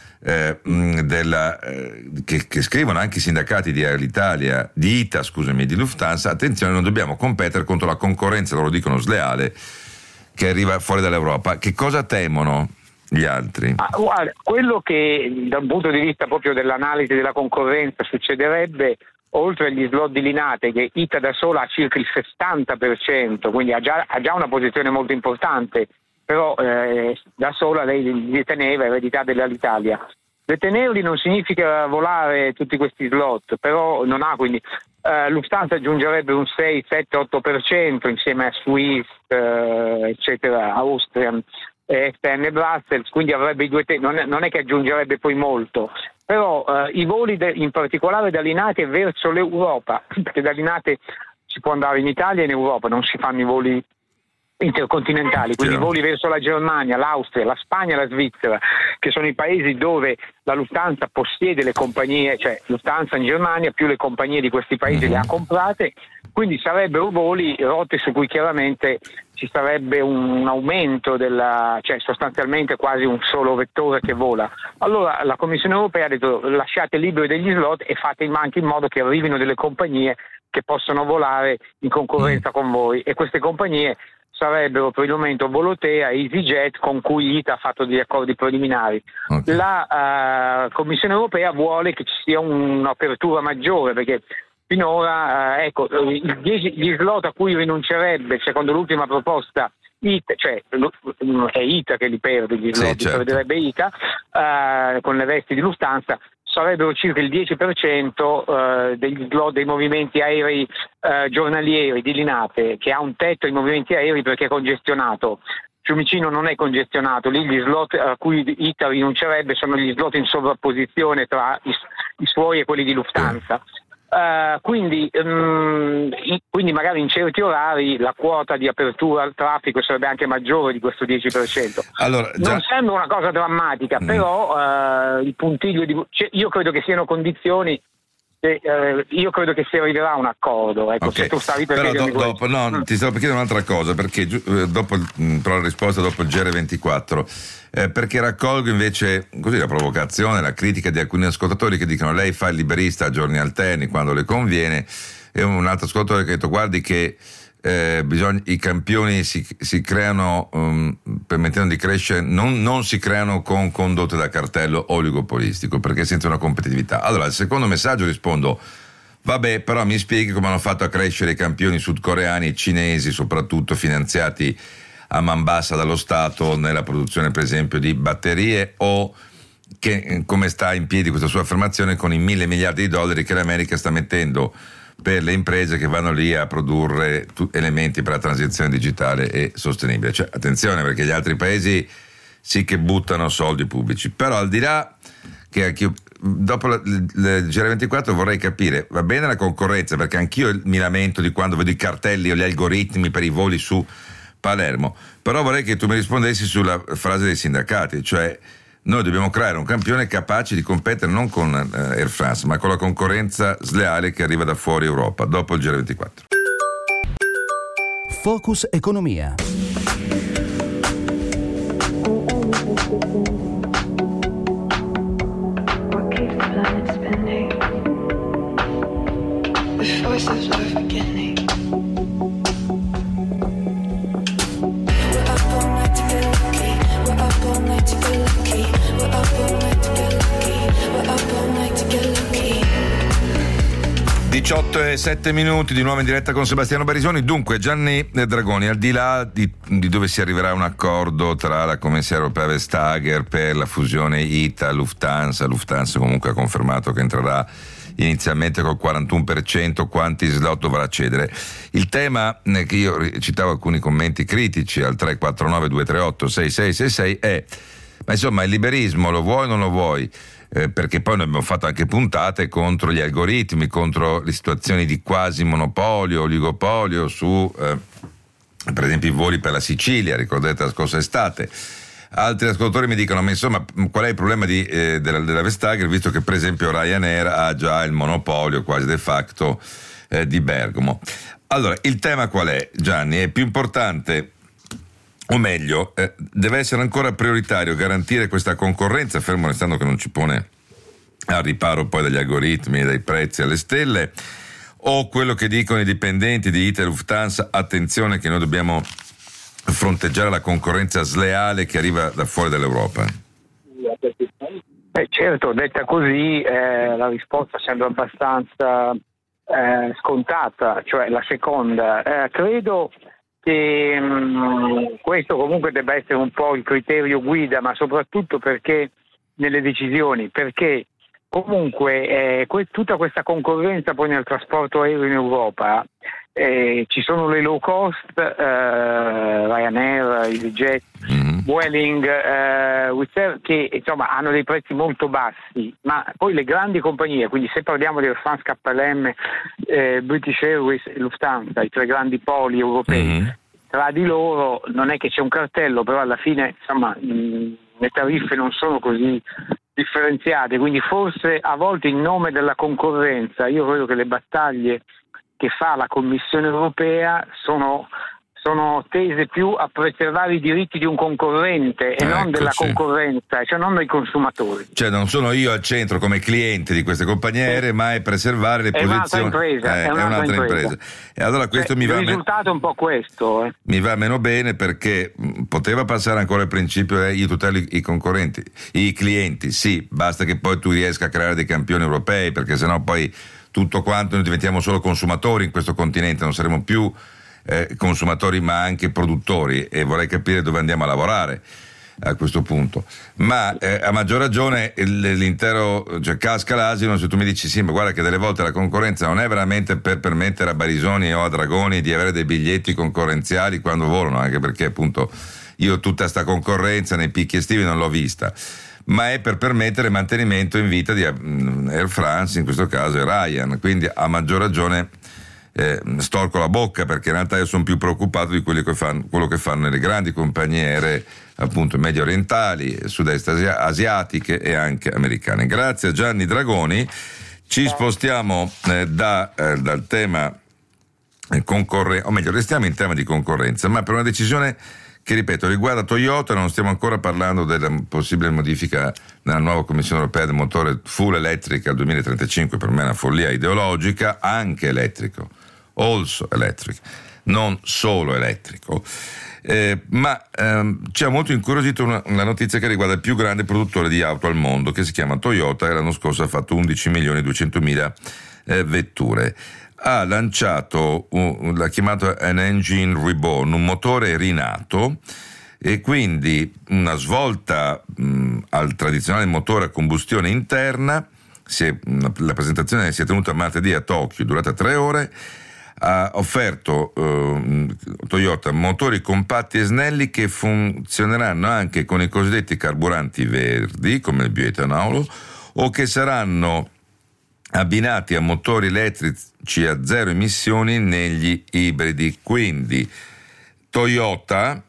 che scrivono anche i sindacati di Alitalia, di ITA, di Lufthansa. Attenzione, non dobbiamo competere contro la concorrenza, loro dicono sleale, che arriva fuori dall'Europa. Che cosa temono gli altri? Guarda, quello che dal punto di vista proprio dell'analisi della concorrenza succederebbe, oltre agli slot di Linate, che ITA da sola ha circa il 60%, quindi ha già una posizione molto importante, però da sola lei li deteneva, eredità dell'Alitalia. Detenerli non significa volare tutti questi slot, però non ha, quindi Lufthansa aggiungerebbe un 6, 7, 8% insieme a Swiss, eccetera, Austrian, SN e Brussels, quindi avrebbe i due non è che aggiungerebbe poi molto. Però i voli in particolare da Linate verso l'Europa, perché da Linate si può andare in Italia e in Europa, non si fanno i voli intercontinentali, quindi i voli verso la Germania, l'Austria, la Spagna e la Svizzera, che sono i paesi dove la Lufthansa possiede le compagnie, cioè Lufthansa in Germania più le compagnie di questi paesi le ha comprate, quindi sarebbero rotte su cui chiaramente ci sarebbe un aumento cioè sostanzialmente quasi un solo vettore che vola. Allora la Commissione Europea ha detto lasciate liberi degli slot e fate anche in modo che arrivino delle compagnie che possono volare in concorrenza con voi, e queste compagnie sarebbero per il momento Volotea e EasyJet, con cui ITA ha fatto degli accordi preliminari. La Commissione Europea vuole che ci sia un'apertura maggiore, perché finora, gli slot a cui rinuncerebbe, secondo l'ultima proposta, ITA, cioè è ITA che li perde gli slot, certo. perderebbe ITA con le vesti di Lufthansa, sarebbero circa il 10% degli slot dei movimenti aerei giornalieri di Linate, che ha un tetto ai movimenti aerei perché è congestionato. Fiumicino non è congestionato, lì gli slot a cui ITA rinuncerebbe sono gli slot in sovrapposizione tra i suoi e quelli di Lufthansa. Quindi magari in certi orari la quota di apertura al traffico sarebbe anche maggiore di questo 10%. Allora, non sembra una cosa drammatica, però il puntiglio io credo che siano condizioni. Io credo che si arriverà a un accordo. Se tu stavi per però ti stavo per chiedere un'altra cosa, perché dopo però la risposta dopo il GR24, perché raccolgo invece così la provocazione, la critica di alcuni ascoltatori che dicono lei fa il liberista a giorni alterni quando le conviene, e un altro ascoltatore che ha detto guardi che i campioni si creano permettendo di crescere, non si creano con condotte da cartello oligopolistico, perché senza una competitività. Allora, al secondo messaggio rispondo vabbè, però mi spieghi come hanno fatto a crescere i campioni sudcoreani e cinesi, soprattutto finanziati a man bassa dallo Stato nella produzione per esempio di batterie, o che come sta in piedi questa sua affermazione con i 1.000 miliardi di dollari che l'America sta mettendo per le imprese che vanno lì a produrre elementi per la transizione digitale e sostenibile. Cioè, attenzione, perché gli altri paesi sì che buttano soldi pubblici, però al di là che anch'io dopo il GR24 vorrei capire, va bene la concorrenza, perché anch'io mi lamento di quando vedo i cartelli o gli algoritmi per i voli su Palermo, però vorrei che tu mi rispondessi sulla frase dei sindacati, cioè noi dobbiamo creare un campione capace di competere non con Air France, ma con la concorrenza sleale che arriva da fuori Europa, dopo il GR24. Focus Economia. What keeps the planet spinning? The forces of beginning. We're up all night to get lucky. We're up all night to get lucky. We're up all night to get lucky. We're up all night to get lucky. 18:07 di nuovo in diretta con Sebastiano Barisoni. Dunque, Gianni Dragoni, al di là di dove si arriverà a un accordo tra la Commissaria Europea Vestager per la fusione ITA-Lufthansa comunque ha confermato che entrerà inizialmente col 41%, quanti slot dovrà cedere. Il tema che io citavo alcuni commenti critici al 349-238-6666 è, ma insomma il liberismo lo vuoi o non lo vuoi? Perché poi noi abbiamo fatto anche puntate contro gli algoritmi, contro le situazioni di quasi monopolio, oligopolio su per esempio i voli per la Sicilia, ricordate la scorsa estate. Altri ascoltatori mi dicono, ma insomma qual è il problema della Vestager, visto che per esempio Ryanair ha già il monopolio quasi de facto di Bergamo. Allora, il tema qual è, Gianni? È più importante, o meglio, deve essere ancora prioritario garantire questa concorrenza, fermo restando che non ci pone al riparo poi dagli algoritmi e dai prezzi alle stelle, o quello che dicono i dipendenti di ITA e Lufthansa, attenzione che noi dobbiamo fronteggiare la concorrenza sleale che arriva da fuori dall'Europa? Certo, detta così la risposta sembra abbastanza scontata, cioè la seconda. Credo che questo comunque debba essere un po' il criterio guida, ma soprattutto perché nelle decisioni, perché comunque tutta questa concorrenza poi nel trasporto aereo in Europa, ci sono le low cost, Ryanair, EasyJet, Vueling, Wizz Air, che insomma hanno dei prezzi molto bassi, ma poi le grandi compagnie, quindi se parliamo di Air France, KLM, British Airways e Lufthansa, i tre grandi poli europei, tra di loro non è che c'è un cartello, però alla fine insomma le tariffe non sono così differenziate, quindi forse a volte in nome della concorrenza io credo che le battaglie che fa la Commissione europea sono tese più a preservare i diritti di un concorrente e non della concorrenza, cioè non dei consumatori. Cioè non sono io al centro come cliente di queste compagnie aeree, ma è preservare le posizioni. È un'altra impresa. E allora questo mi va. Il risultato è un po' questo. Mi va meno bene, perché poteva passare ancora il principio io tutelo i concorrenti, i clienti, sì, basta che poi tu riesca a creare dei campioni europei, perché sennò poi tutto quanto, noi diventiamo solo consumatori in questo continente, non saremo più consumatori ma anche produttori, e vorrei capire dove andiamo a lavorare a questo punto. Ma a maggior ragione l'intero, cioè, casca l'asino se tu mi dici sì, ma guarda che delle volte la concorrenza non è veramente per permettere a Barisoni o a Dragoni di avere dei biglietti concorrenziali quando volano, anche perché appunto io tutta sta concorrenza nei picchi estivi non l'ho vista, ma è per permettere il mantenimento in vita di Air France, in questo caso e Ryan, quindi a maggior ragione storco la bocca, perché in realtà io sono più preoccupato di quello che fanno le grandi compagnie aeree, appunto medio orientali, sud-est asiatiche e anche americane. Grazie a Gianni Dragoni. Ci spostiamo dal tema concorrenza, o meglio restiamo in tema di concorrenza, ma per una decisione che, ripeto, riguarda Toyota. Non stiamo ancora parlando della possibile modifica nella nuova Commissione europea del motore full electric al 2035, per me è una follia ideologica, anche elettrico, also electric, non solo elettrico. Ma ci ha molto incuriosito una notizia che riguarda il più grande produttore di auto al mondo, che si chiama Toyota, e l'anno scorso ha fatto 11.200.000 vetture. Ha lanciato, l'ha chiamato an engine reborn, un motore rinato, e quindi una svolta al tradizionale motore a combustione interna. La presentazione si è tenuta martedì a Tokyo, durata 3 ore. Ha offerto Toyota motori compatti e snelli che funzioneranno anche con i cosiddetti carburanti verdi, come il bioetanolo, o che saranno abbinati a motori elettrici a zero emissioni negli ibridi. Quindi Toyota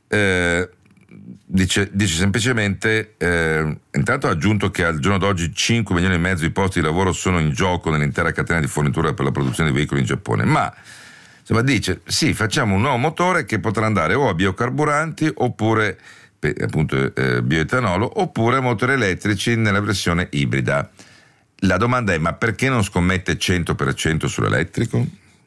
dice semplicemente, intanto ha aggiunto che al giorno d'oggi 5 milioni e mezzo di posti di lavoro sono in gioco nell'intera catena di fornitura per la produzione di veicoli in Giappone, ma insomma dice sì, facciamo un nuovo motore che potrà andare o a biocarburanti oppure appunto bioetanolo, oppure a motori elettrici nella versione ibrida. La domanda è: ma perché non scommette 100% sull'elettrico?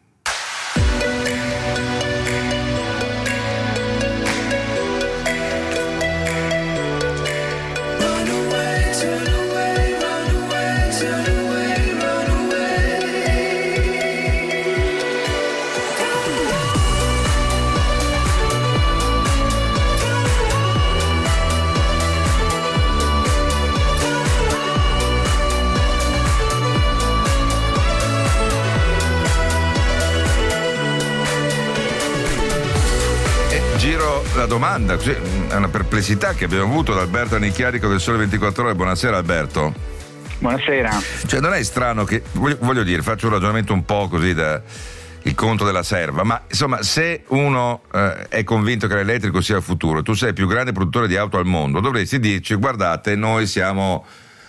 La domanda, così, è una perplessità che abbiamo avuto da Alberto Nicchiarico del Sole 24 Ore. Buonasera Alberto. Buonasera. Cioè, non è strano che, voglio dire, faccio un ragionamento un po' così da il conto della serva, ma insomma, se uno è convinto che l'elettrico sia il futuro, tu sei il più grande produttore di auto al mondo, dovresti dirci: guardate, noi siamo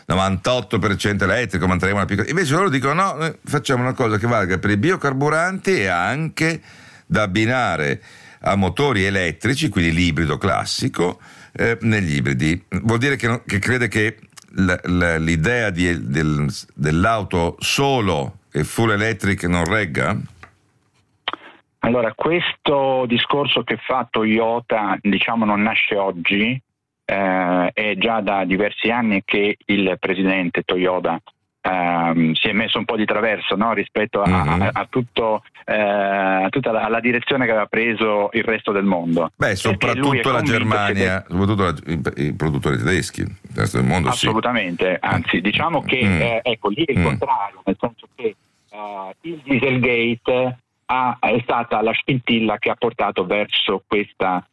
98% elettrico, manteniamo una piccola. Invece loro dicono: no, noi facciamo una cosa che valga per i biocarburanti e anche da abbinare a motori elettrici, quindi l'ibrido classico, negli ibridi. Vuol dire che crede che l'idea dell'auto solo e full electric non regga? Allora, questo discorso che fa Toyota, diciamo, non nasce oggi, è già da diversi anni che il presidente Toyota si è messo un po' di traverso, no? Rispetto a tutta la direzione che aveva preso il resto del mondo. Beh, soprattutto la Germania, soprattutto i produttori tedeschi, il resto del mondo. Assolutamente, sì. Anzi, diciamo che ecco, lì è il contrario, nel senso che il Dieselgate è stata la scintilla che ha portato verso questa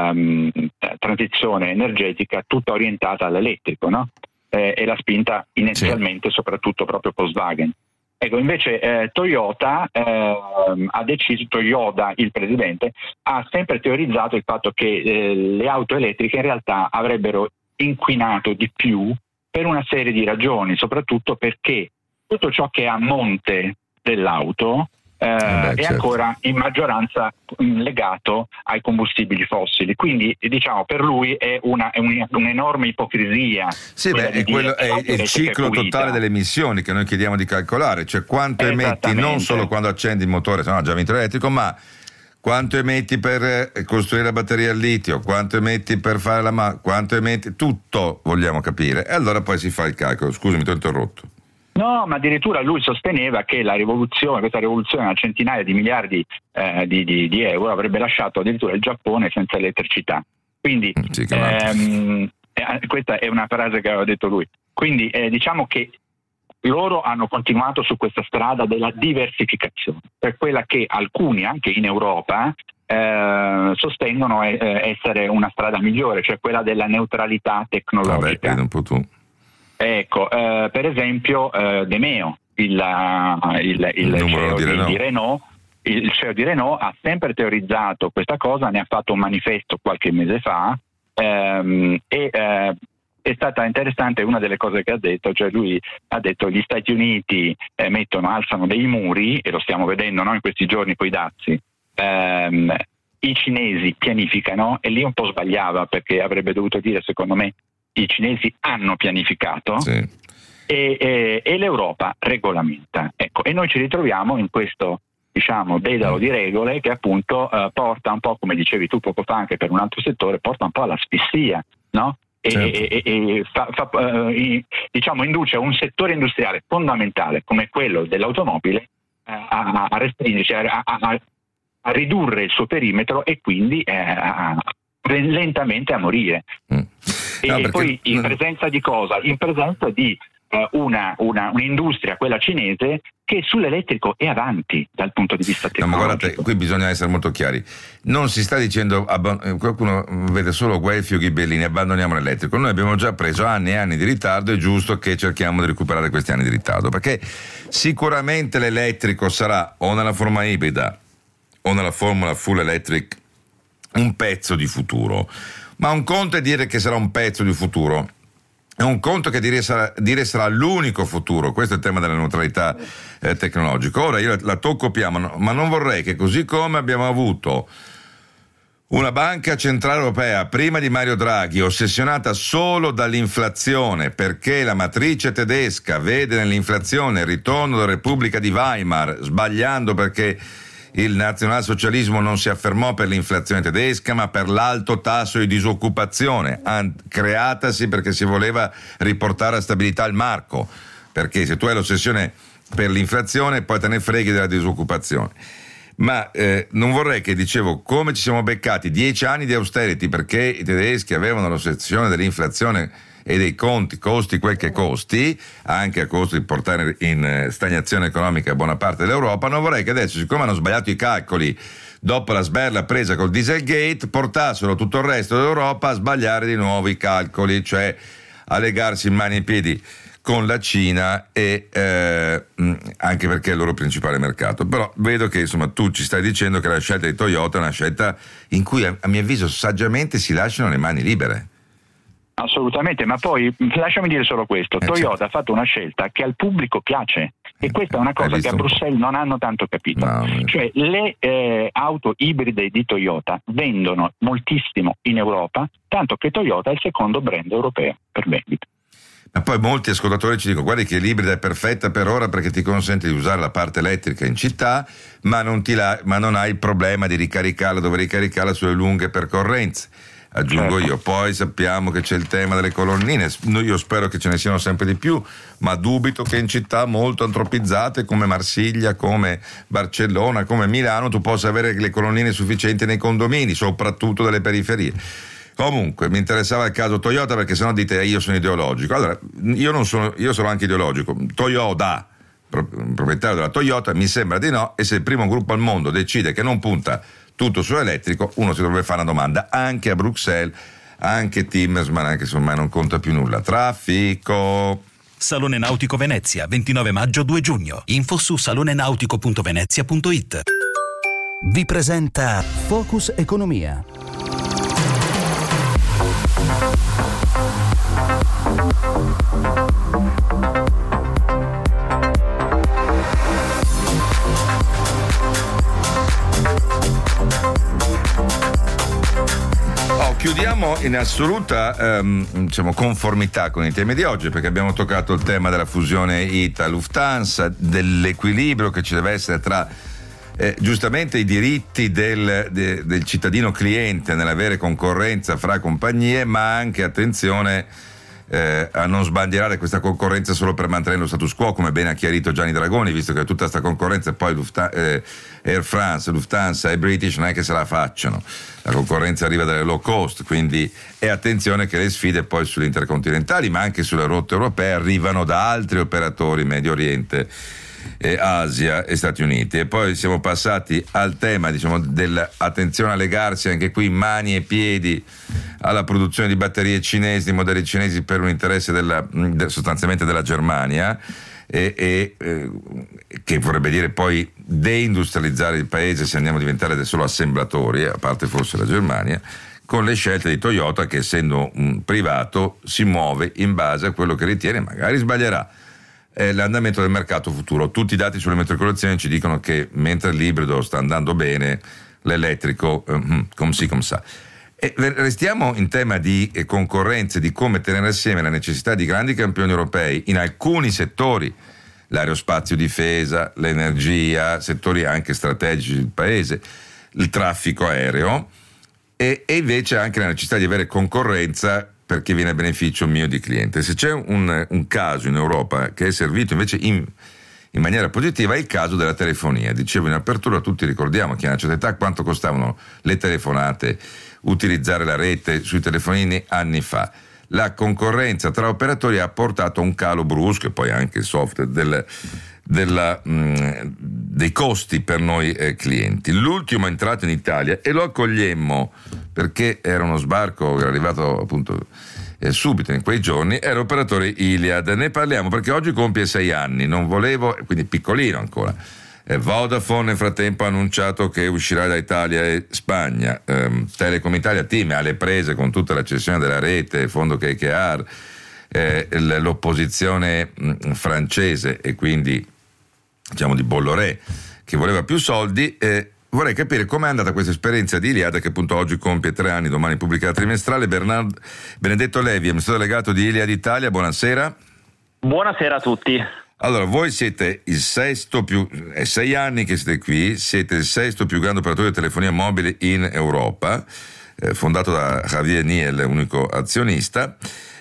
transizione energetica tutta orientata all'elettrico, no? E la spinta inizialmente soprattutto proprio Volkswagen. Ecco, invece Toyota ha deciso, Toyota, il presidente, ha sempre teorizzato il fatto che le auto elettriche in realtà avrebbero inquinato di più per una serie di ragioni, soprattutto perché tutto ciò che è a monte dell'auto è ancora in maggioranza legato ai combustibili fossili, quindi diciamo per lui è un'enorme ipocrisia. Sì, è il ciclo totale delle emissioni che noi chiediamo di calcolare, cioè quanto emetti non solo quando accendi il motore, se no già vinto elettrico, ma quanto emetti per costruire la batteria al litio, quanto emetti per fare quanto emetti, tutto vogliamo capire, e allora poi si fa il calcolo. Scusami, ti ho interrotto. No, ma addirittura lui sosteneva che questa rivoluzione a centinaia di miliardi di euro avrebbe lasciato addirittura il Giappone senza elettricità. Quindi questa è una frase che aveva detto lui. Quindi diciamo che loro hanno continuato su questa strada della diversificazione, per quella che alcuni anche in Europa sostengono essere una strada migliore, cioè quella della neutralità tecnologica. Vabbè, vedi un po' tu. Ecco, per esempio De Meo, il CEO di Renault, il CEO di Renault ha sempre teorizzato questa cosa, ne ha fatto un manifesto qualche mese fa è stata interessante una delle cose che ha detto, cioè lui ha detto gli Stati Uniti alzano dei muri, e lo stiamo vedendo in questi giorni coi dazi, i cinesi pianificano, e lì un po' sbagliava, perché avrebbe dovuto dire, secondo me, i cinesi hanno pianificato, sì, e l'Europa regolamenta. Ecco, e noi ci ritroviamo in questo, diciamo, dedalo di regole che appunto porta un po', come dicevi tu poco fa anche per un altro settore, porta un po' all'asfissia, no? Diciamo induce un settore industriale fondamentale come quello dell'automobile a restringersi, a ridurre il suo perimetro e quindi lentamente a morire. E poi in presenza di cosa? In presenza di un'industria, quella cinese, che sull'elettrico è avanti dal punto di vista tecnologico. No, ma guardate, qui bisogna essere molto chiari. Non si sta dicendo, qualcuno vede solo guelfi o ghibellini, abbandoniamo l'elettrico. Noi abbiamo già preso anni e anni di ritardo, è giusto che cerchiamo di recuperare questi anni di ritardo, perché sicuramente l'elettrico sarà o nella forma ibrida o nella formula full electric un pezzo di futuro. Ma un conto è dire che sarà un pezzo di futuro, è un conto che dire sarà l'unico futuro. Questo è il tema della neutralità tecnologica. Ora io la tocco piano, ma non vorrei che, così come abbiamo avuto una banca centrale europea prima di Mario Draghi ossessionata solo dall'inflazione, perché la matrice tedesca vede nell'inflazione il ritorno della Repubblica di Weimar, sbagliando perché il nazionalsocialismo non si affermò per l'inflazione tedesca ma per l'alto tasso di disoccupazione creatasi perché si voleva riportare a stabilità il marco, perché se tu hai l'ossessione per l'inflazione poi te ne freghi della disoccupazione. Ma non vorrei che, dicevo, come ci siamo beccati 10 anni di austerity perché i tedeschi avevano l'ossessione dell'inflazione e dei costi quel che costi, anche a costo di portare in stagnazione economica buona parte dell'Europa, non vorrei che adesso, siccome hanno sbagliato i calcoli dopo la sberla presa col Dieselgate, portassero tutto il resto dell'Europa a sbagliare di nuovo i calcoli, cioè a legarsi in mani e piedi con la Cina, e anche perché è il loro principale mercato. Però vedo che insomma tu ci stai dicendo che la scelta di Toyota è una scelta in cui a mio avviso saggiamente si lasciano le mani libere. Assolutamente, ma poi lasciami dire solo questo, Toyota ha fatto una scelta che al pubblico piace, e questa è una cosa che a Bruxelles non hanno tanto capito, cioè le auto ibride di Toyota vendono moltissimo in Europa, tanto che Toyota è il secondo brand europeo per vendita. Ma poi molti ascoltatori ci dicono: guardi che l'ibrida è perfetta per ora perché ti consente di usare la parte elettrica in città, ma non hai il problema di ricaricarla, dove ricaricarla sulle lunghe percorrenze. Aggiungo io, poi sappiamo che c'è il tema delle colonnine, io spero che ce ne siano sempre di più, ma dubito che in città molto antropizzate come Marsiglia, come Barcellona, come Milano tu possa avere le colonnine sufficienti nei condomini, soprattutto delle periferie. Comunque mi interessava il caso Toyota, perché sennò dite io sono ideologico. Allora, io sono anche ideologico. Toyota, proprietario della Toyota, mi sembra di no, e se il primo gruppo al mondo decide che non punta tutto su elettrico, uno si dovrebbe fare una domanda anche a Bruxelles, anche Timmermans, anche se ormai non conta più nulla. Traffico. Salone Nautico Venezia, 29 maggio 2 giugno. Info su salonenautico.venezia.it. Vi presenta Focus Economia. Chiudiamo in assoluta conformità con i temi di oggi, perché abbiamo toccato il tema della fusione ITA-Lufthansa, dell'equilibrio che ci deve essere tra giustamente i diritti del cittadino cliente nell'avere concorrenza fra compagnie, ma anche, attenzione, a non sbandierare questa concorrenza solo per mantenere lo status quo, come bene ha chiarito Gianni Dragoni, visto che tutta questa concorrenza, e poi Air France, Lufthansa e British non è che se la facciano, la concorrenza arriva dalle low cost, quindi attenzione che le sfide poi sulle intercontinentali ma anche sulle rotte europee arrivano da altri operatori, Medio Oriente, Asia e Stati Uniti. E poi siamo passati al tema, diciamo, dell'attenzione a legarsi anche qui mani e piedi alla produzione di batterie cinesi, di modelli cinesi, per un interesse sostanzialmente della Germania, che vorrebbe dire poi deindustrializzare il paese se andiamo a diventare solo assemblatori, a parte forse la Germania, con le scelte di Toyota che, essendo un privato, si muove in base a quello che ritiene, magari sbaglierà, l'andamento del mercato futuro. Tutti i dati sulle matricolazioni ci dicono che mentre l'ibrido sta andando bene, l'elettrico come si come sa. E restiamo in tema di concorrenze, di come tenere assieme la necessità di grandi campioni europei in alcuni settori, l'aerospazio, difesa, l'energia, settori anche strategici del paese, il traffico aereo, e invece anche la necessità di avere concorrenza perché viene a beneficio mio di cliente. Se c'è un caso in Europa che è servito invece in maniera positiva, è il caso della telefonia. Dicevo in apertura, tutti ricordiamo che a una certa età quanto costavano le telefonate, utilizzare la rete sui telefonini anni fa. La concorrenza tra operatori ha portato a un calo brusco, e poi anche il software dei costi per noi clienti. L'ultimo è entrato in Italia e lo accogliemmo perché era uno sbarco che era arrivato appunto subito in quei giorni, era l'operatore Iliad. Ne parliamo perché oggi compie 6 anni, non volevo, quindi piccolino ancora. Vodafone nel frattempo ha annunciato che uscirà da Italia e Spagna. Telecom Italia Team alle prese con tutta la cessione della rete, fondo KKR, l'opposizione francese e quindi diciamo di Bolloré che voleva più soldi. Vorrei capire com'è andata questa esperienza di Iliad, che appunto oggi compie 3 anni, domani pubblica la trimestrale. Benedetto Levi, amministratore delegato di Iliad Italia, buonasera. Buonasera a tutti. Allora, voi siete il sesto è 6 anni che siete qui, siete il sesto più grande operatore di telefonia mobile in Europa, fondato da Javier Niel, unico azionista.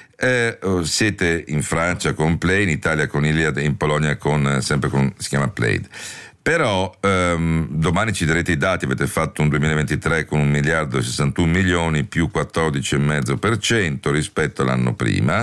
Siete in Francia con Play, in Italia con Iliad, in Polonia si chiama Plaid. Però domani ci darete i dati, avete fatto un 2023 con 1 miliardo e 61 milioni più 14,5% rispetto all'anno prima,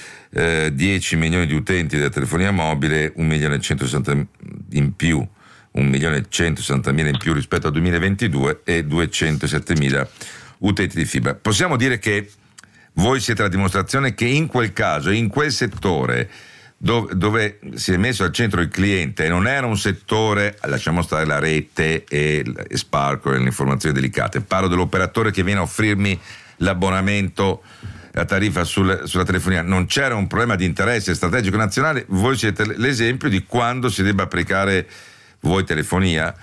10 milioni di utenti della telefonia mobile, 1 milione e 160 in più, 1 milione e 160 mila in più rispetto al 2022 e 207 mila utenti di fibra. Possiamo dire che voi siete la dimostrazione che in quel caso, in quel settore dove si è messo al centro il cliente, e non era un settore, lasciamo stare la rete e Sparkle e le informazioni delicate, parlo dell'operatore che viene a offrirmi l'abbonamento, la tariffa sulla telefonia, non c'era un problema di interesse strategico nazionale. Voi siete l'esempio di quando si debba applicare, voi telefonia,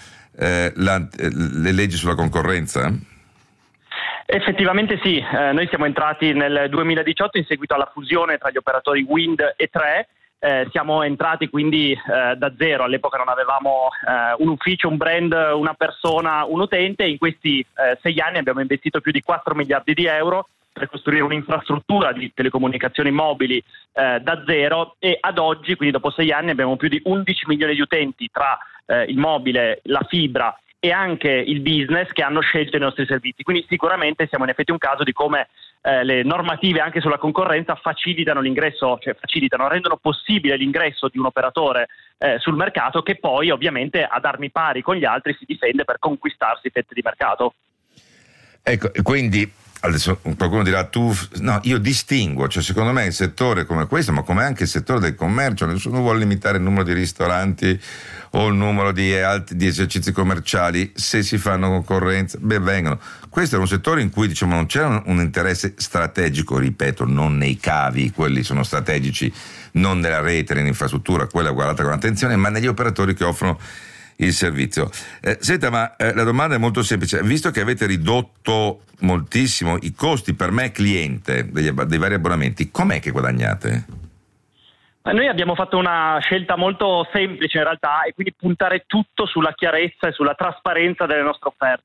le leggi sulla concorrenza? Effettivamente sì, noi siamo entrati nel 2018 in seguito alla fusione tra gli operatori Wind e Tre. Siamo entrati quindi da zero, all'epoca non avevamo un ufficio, un brand, una persona, un utente. In questi 6 anni abbiamo investito più di 4 miliardi di euro per costruire un'infrastruttura di telecomunicazioni mobili da zero, e ad oggi, quindi dopo 6 anni, abbiamo più di 11 milioni di utenti tra il mobile, la fibra e anche il business che hanno scelto i nostri servizi. Quindi sicuramente siamo in effetti un caso di come le normative anche sulla concorrenza facilitano l'ingresso, rendono possibile l'ingresso di un operatore sul mercato, che poi ovviamente ad armi pari con gli altri si difende per conquistarsi fette di mercato. Ecco, quindi adesso qualcuno dirà io distinguo, cioè secondo me il settore come questo, ma come anche il settore del commercio, nessuno vuole limitare il numero di ristoranti o il numero di esercizi commerciali, se si fanno concorrenza, vengono. Questo è un settore in cui diciamo non c'era un interesse strategico, ripeto, non nei cavi, quelli sono strategici, non nella rete, nell'infrastruttura, quella guardata con attenzione, ma negli operatori che offrono il servizio. Senta, ma la domanda è molto semplice. Visto che avete ridotto moltissimo i costi per me cliente dei vari abbonamenti, com'è che guadagnate? Noi abbiamo fatto una scelta molto semplice in realtà, e quindi puntare tutto sulla chiarezza e sulla trasparenza delle nostre offerte.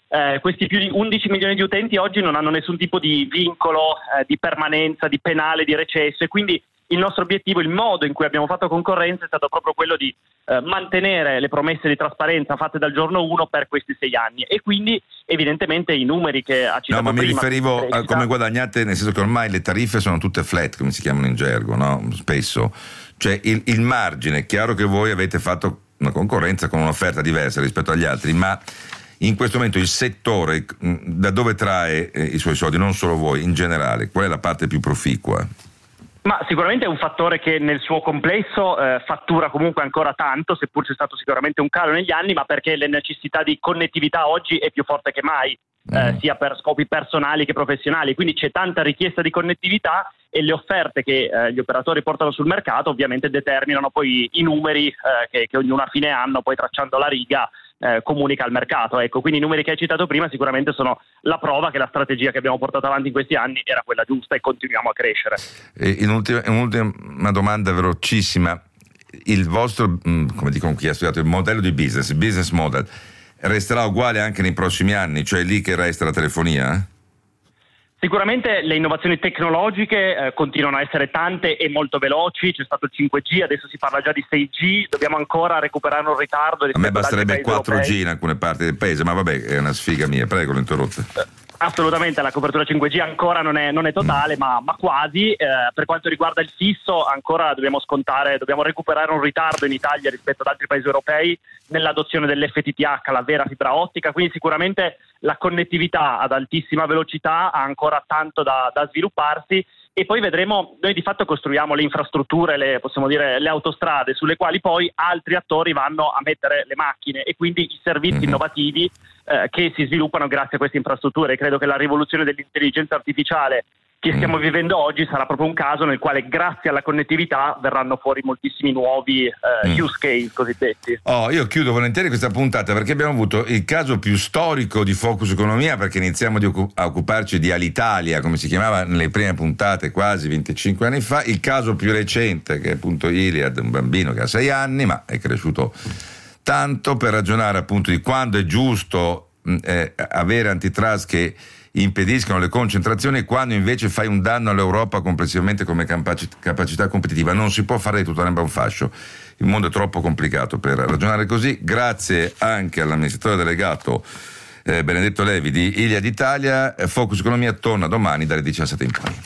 questi più di 11 milioni di utenti oggi non hanno nessun tipo di vincolo, di permanenza, di penale, di recesso, e quindi il nostro obiettivo, il modo in cui abbiamo fatto concorrenza è stato proprio quello di mantenere le promesse di trasparenza fatte dal giorno 1 per questi 6 anni, e quindi evidentemente i numeri che ha citato No, ma prima, mi riferivo a come guadagnate, nel senso che ormai le tariffe sono tutte flat, come si chiamano in gergo, no? Spesso. Cioè il margine, è chiaro che voi avete fatto una concorrenza con un'offerta diversa rispetto agli altri, ma in questo momento il settore da dove trae i suoi soldi, non solo voi, in generale, qual è la parte più proficua? Ma sicuramente è un fattore che nel suo complesso fattura comunque ancora tanto, seppur c'è stato sicuramente un calo negli anni, ma perché la necessità di connettività oggi è più forte che mai, sia per scopi personali che professionali, quindi c'è tanta richiesta di connettività e le offerte che gli operatori portano sul mercato ovviamente determinano poi i numeri che ognuno a fine anno, poi tracciando la riga, comunica al mercato. Ecco, quindi i numeri che hai citato prima sicuramente sono la prova che la strategia che abbiamo portato avanti in questi anni era quella giusta e continuiamo a crescere. Un'ultima domanda velocissima: il vostro, come dicono chi ha studiato il modello di business model, resterà uguale anche nei prossimi anni, cioè è lì che resta la telefonia? Sicuramente le innovazioni tecnologiche continuano a essere tante e molto veloci, c'è stato il 5G, adesso si parla già di 6G, dobbiamo ancora recuperare un ritardo. A me basterebbe 4G europei. in alcune parti del paese, ma vabbè, è una sfiga mia, prego, l'ho interrotta. Assolutamente, la copertura 5G ancora non è totale, ma quasi. Per quanto riguarda il fisso, ancora dobbiamo recuperare un ritardo in Italia rispetto ad altri paesi europei nell'adozione dell'FTTH, la vera fibra ottica, quindi sicuramente la connettività ad altissima velocità ha ancora tanto da svilupparsi, e poi vedremo. Noi di fatto costruiamo le infrastrutture, possiamo dire le autostrade, sulle quali poi altri attori vanno a mettere le macchine, e quindi i servizi innovativi che si sviluppano grazie a queste infrastrutture. Credo che la rivoluzione dell'intelligenza artificiale che stiamo vivendo oggi sarà proprio un caso nel quale, grazie alla connettività, verranno fuori moltissimi nuovi use case cosiddetti. Io chiudo volentieri questa puntata perché abbiamo avuto il caso più storico di Focus Economia, perché iniziamo a occuparci di Alitalia, come si chiamava nelle prime puntate quasi 25 anni fa, il caso più recente che è appunto Iliad, un bambino che ha 6 anni ma è cresciuto tanto, per ragionare appunto di quando è giusto avere antitrust che impediscono le concentrazioni e quando invece fai un danno all'Europa complessivamente come capacità competitiva. Non si può fare di tutto l'erba un fascio, il mondo è troppo complicato per ragionare così. Grazie anche all'amministratore delegato Benedetto Levi di Iliad Italia. Focus Economia torna domani dalle 17 in poi.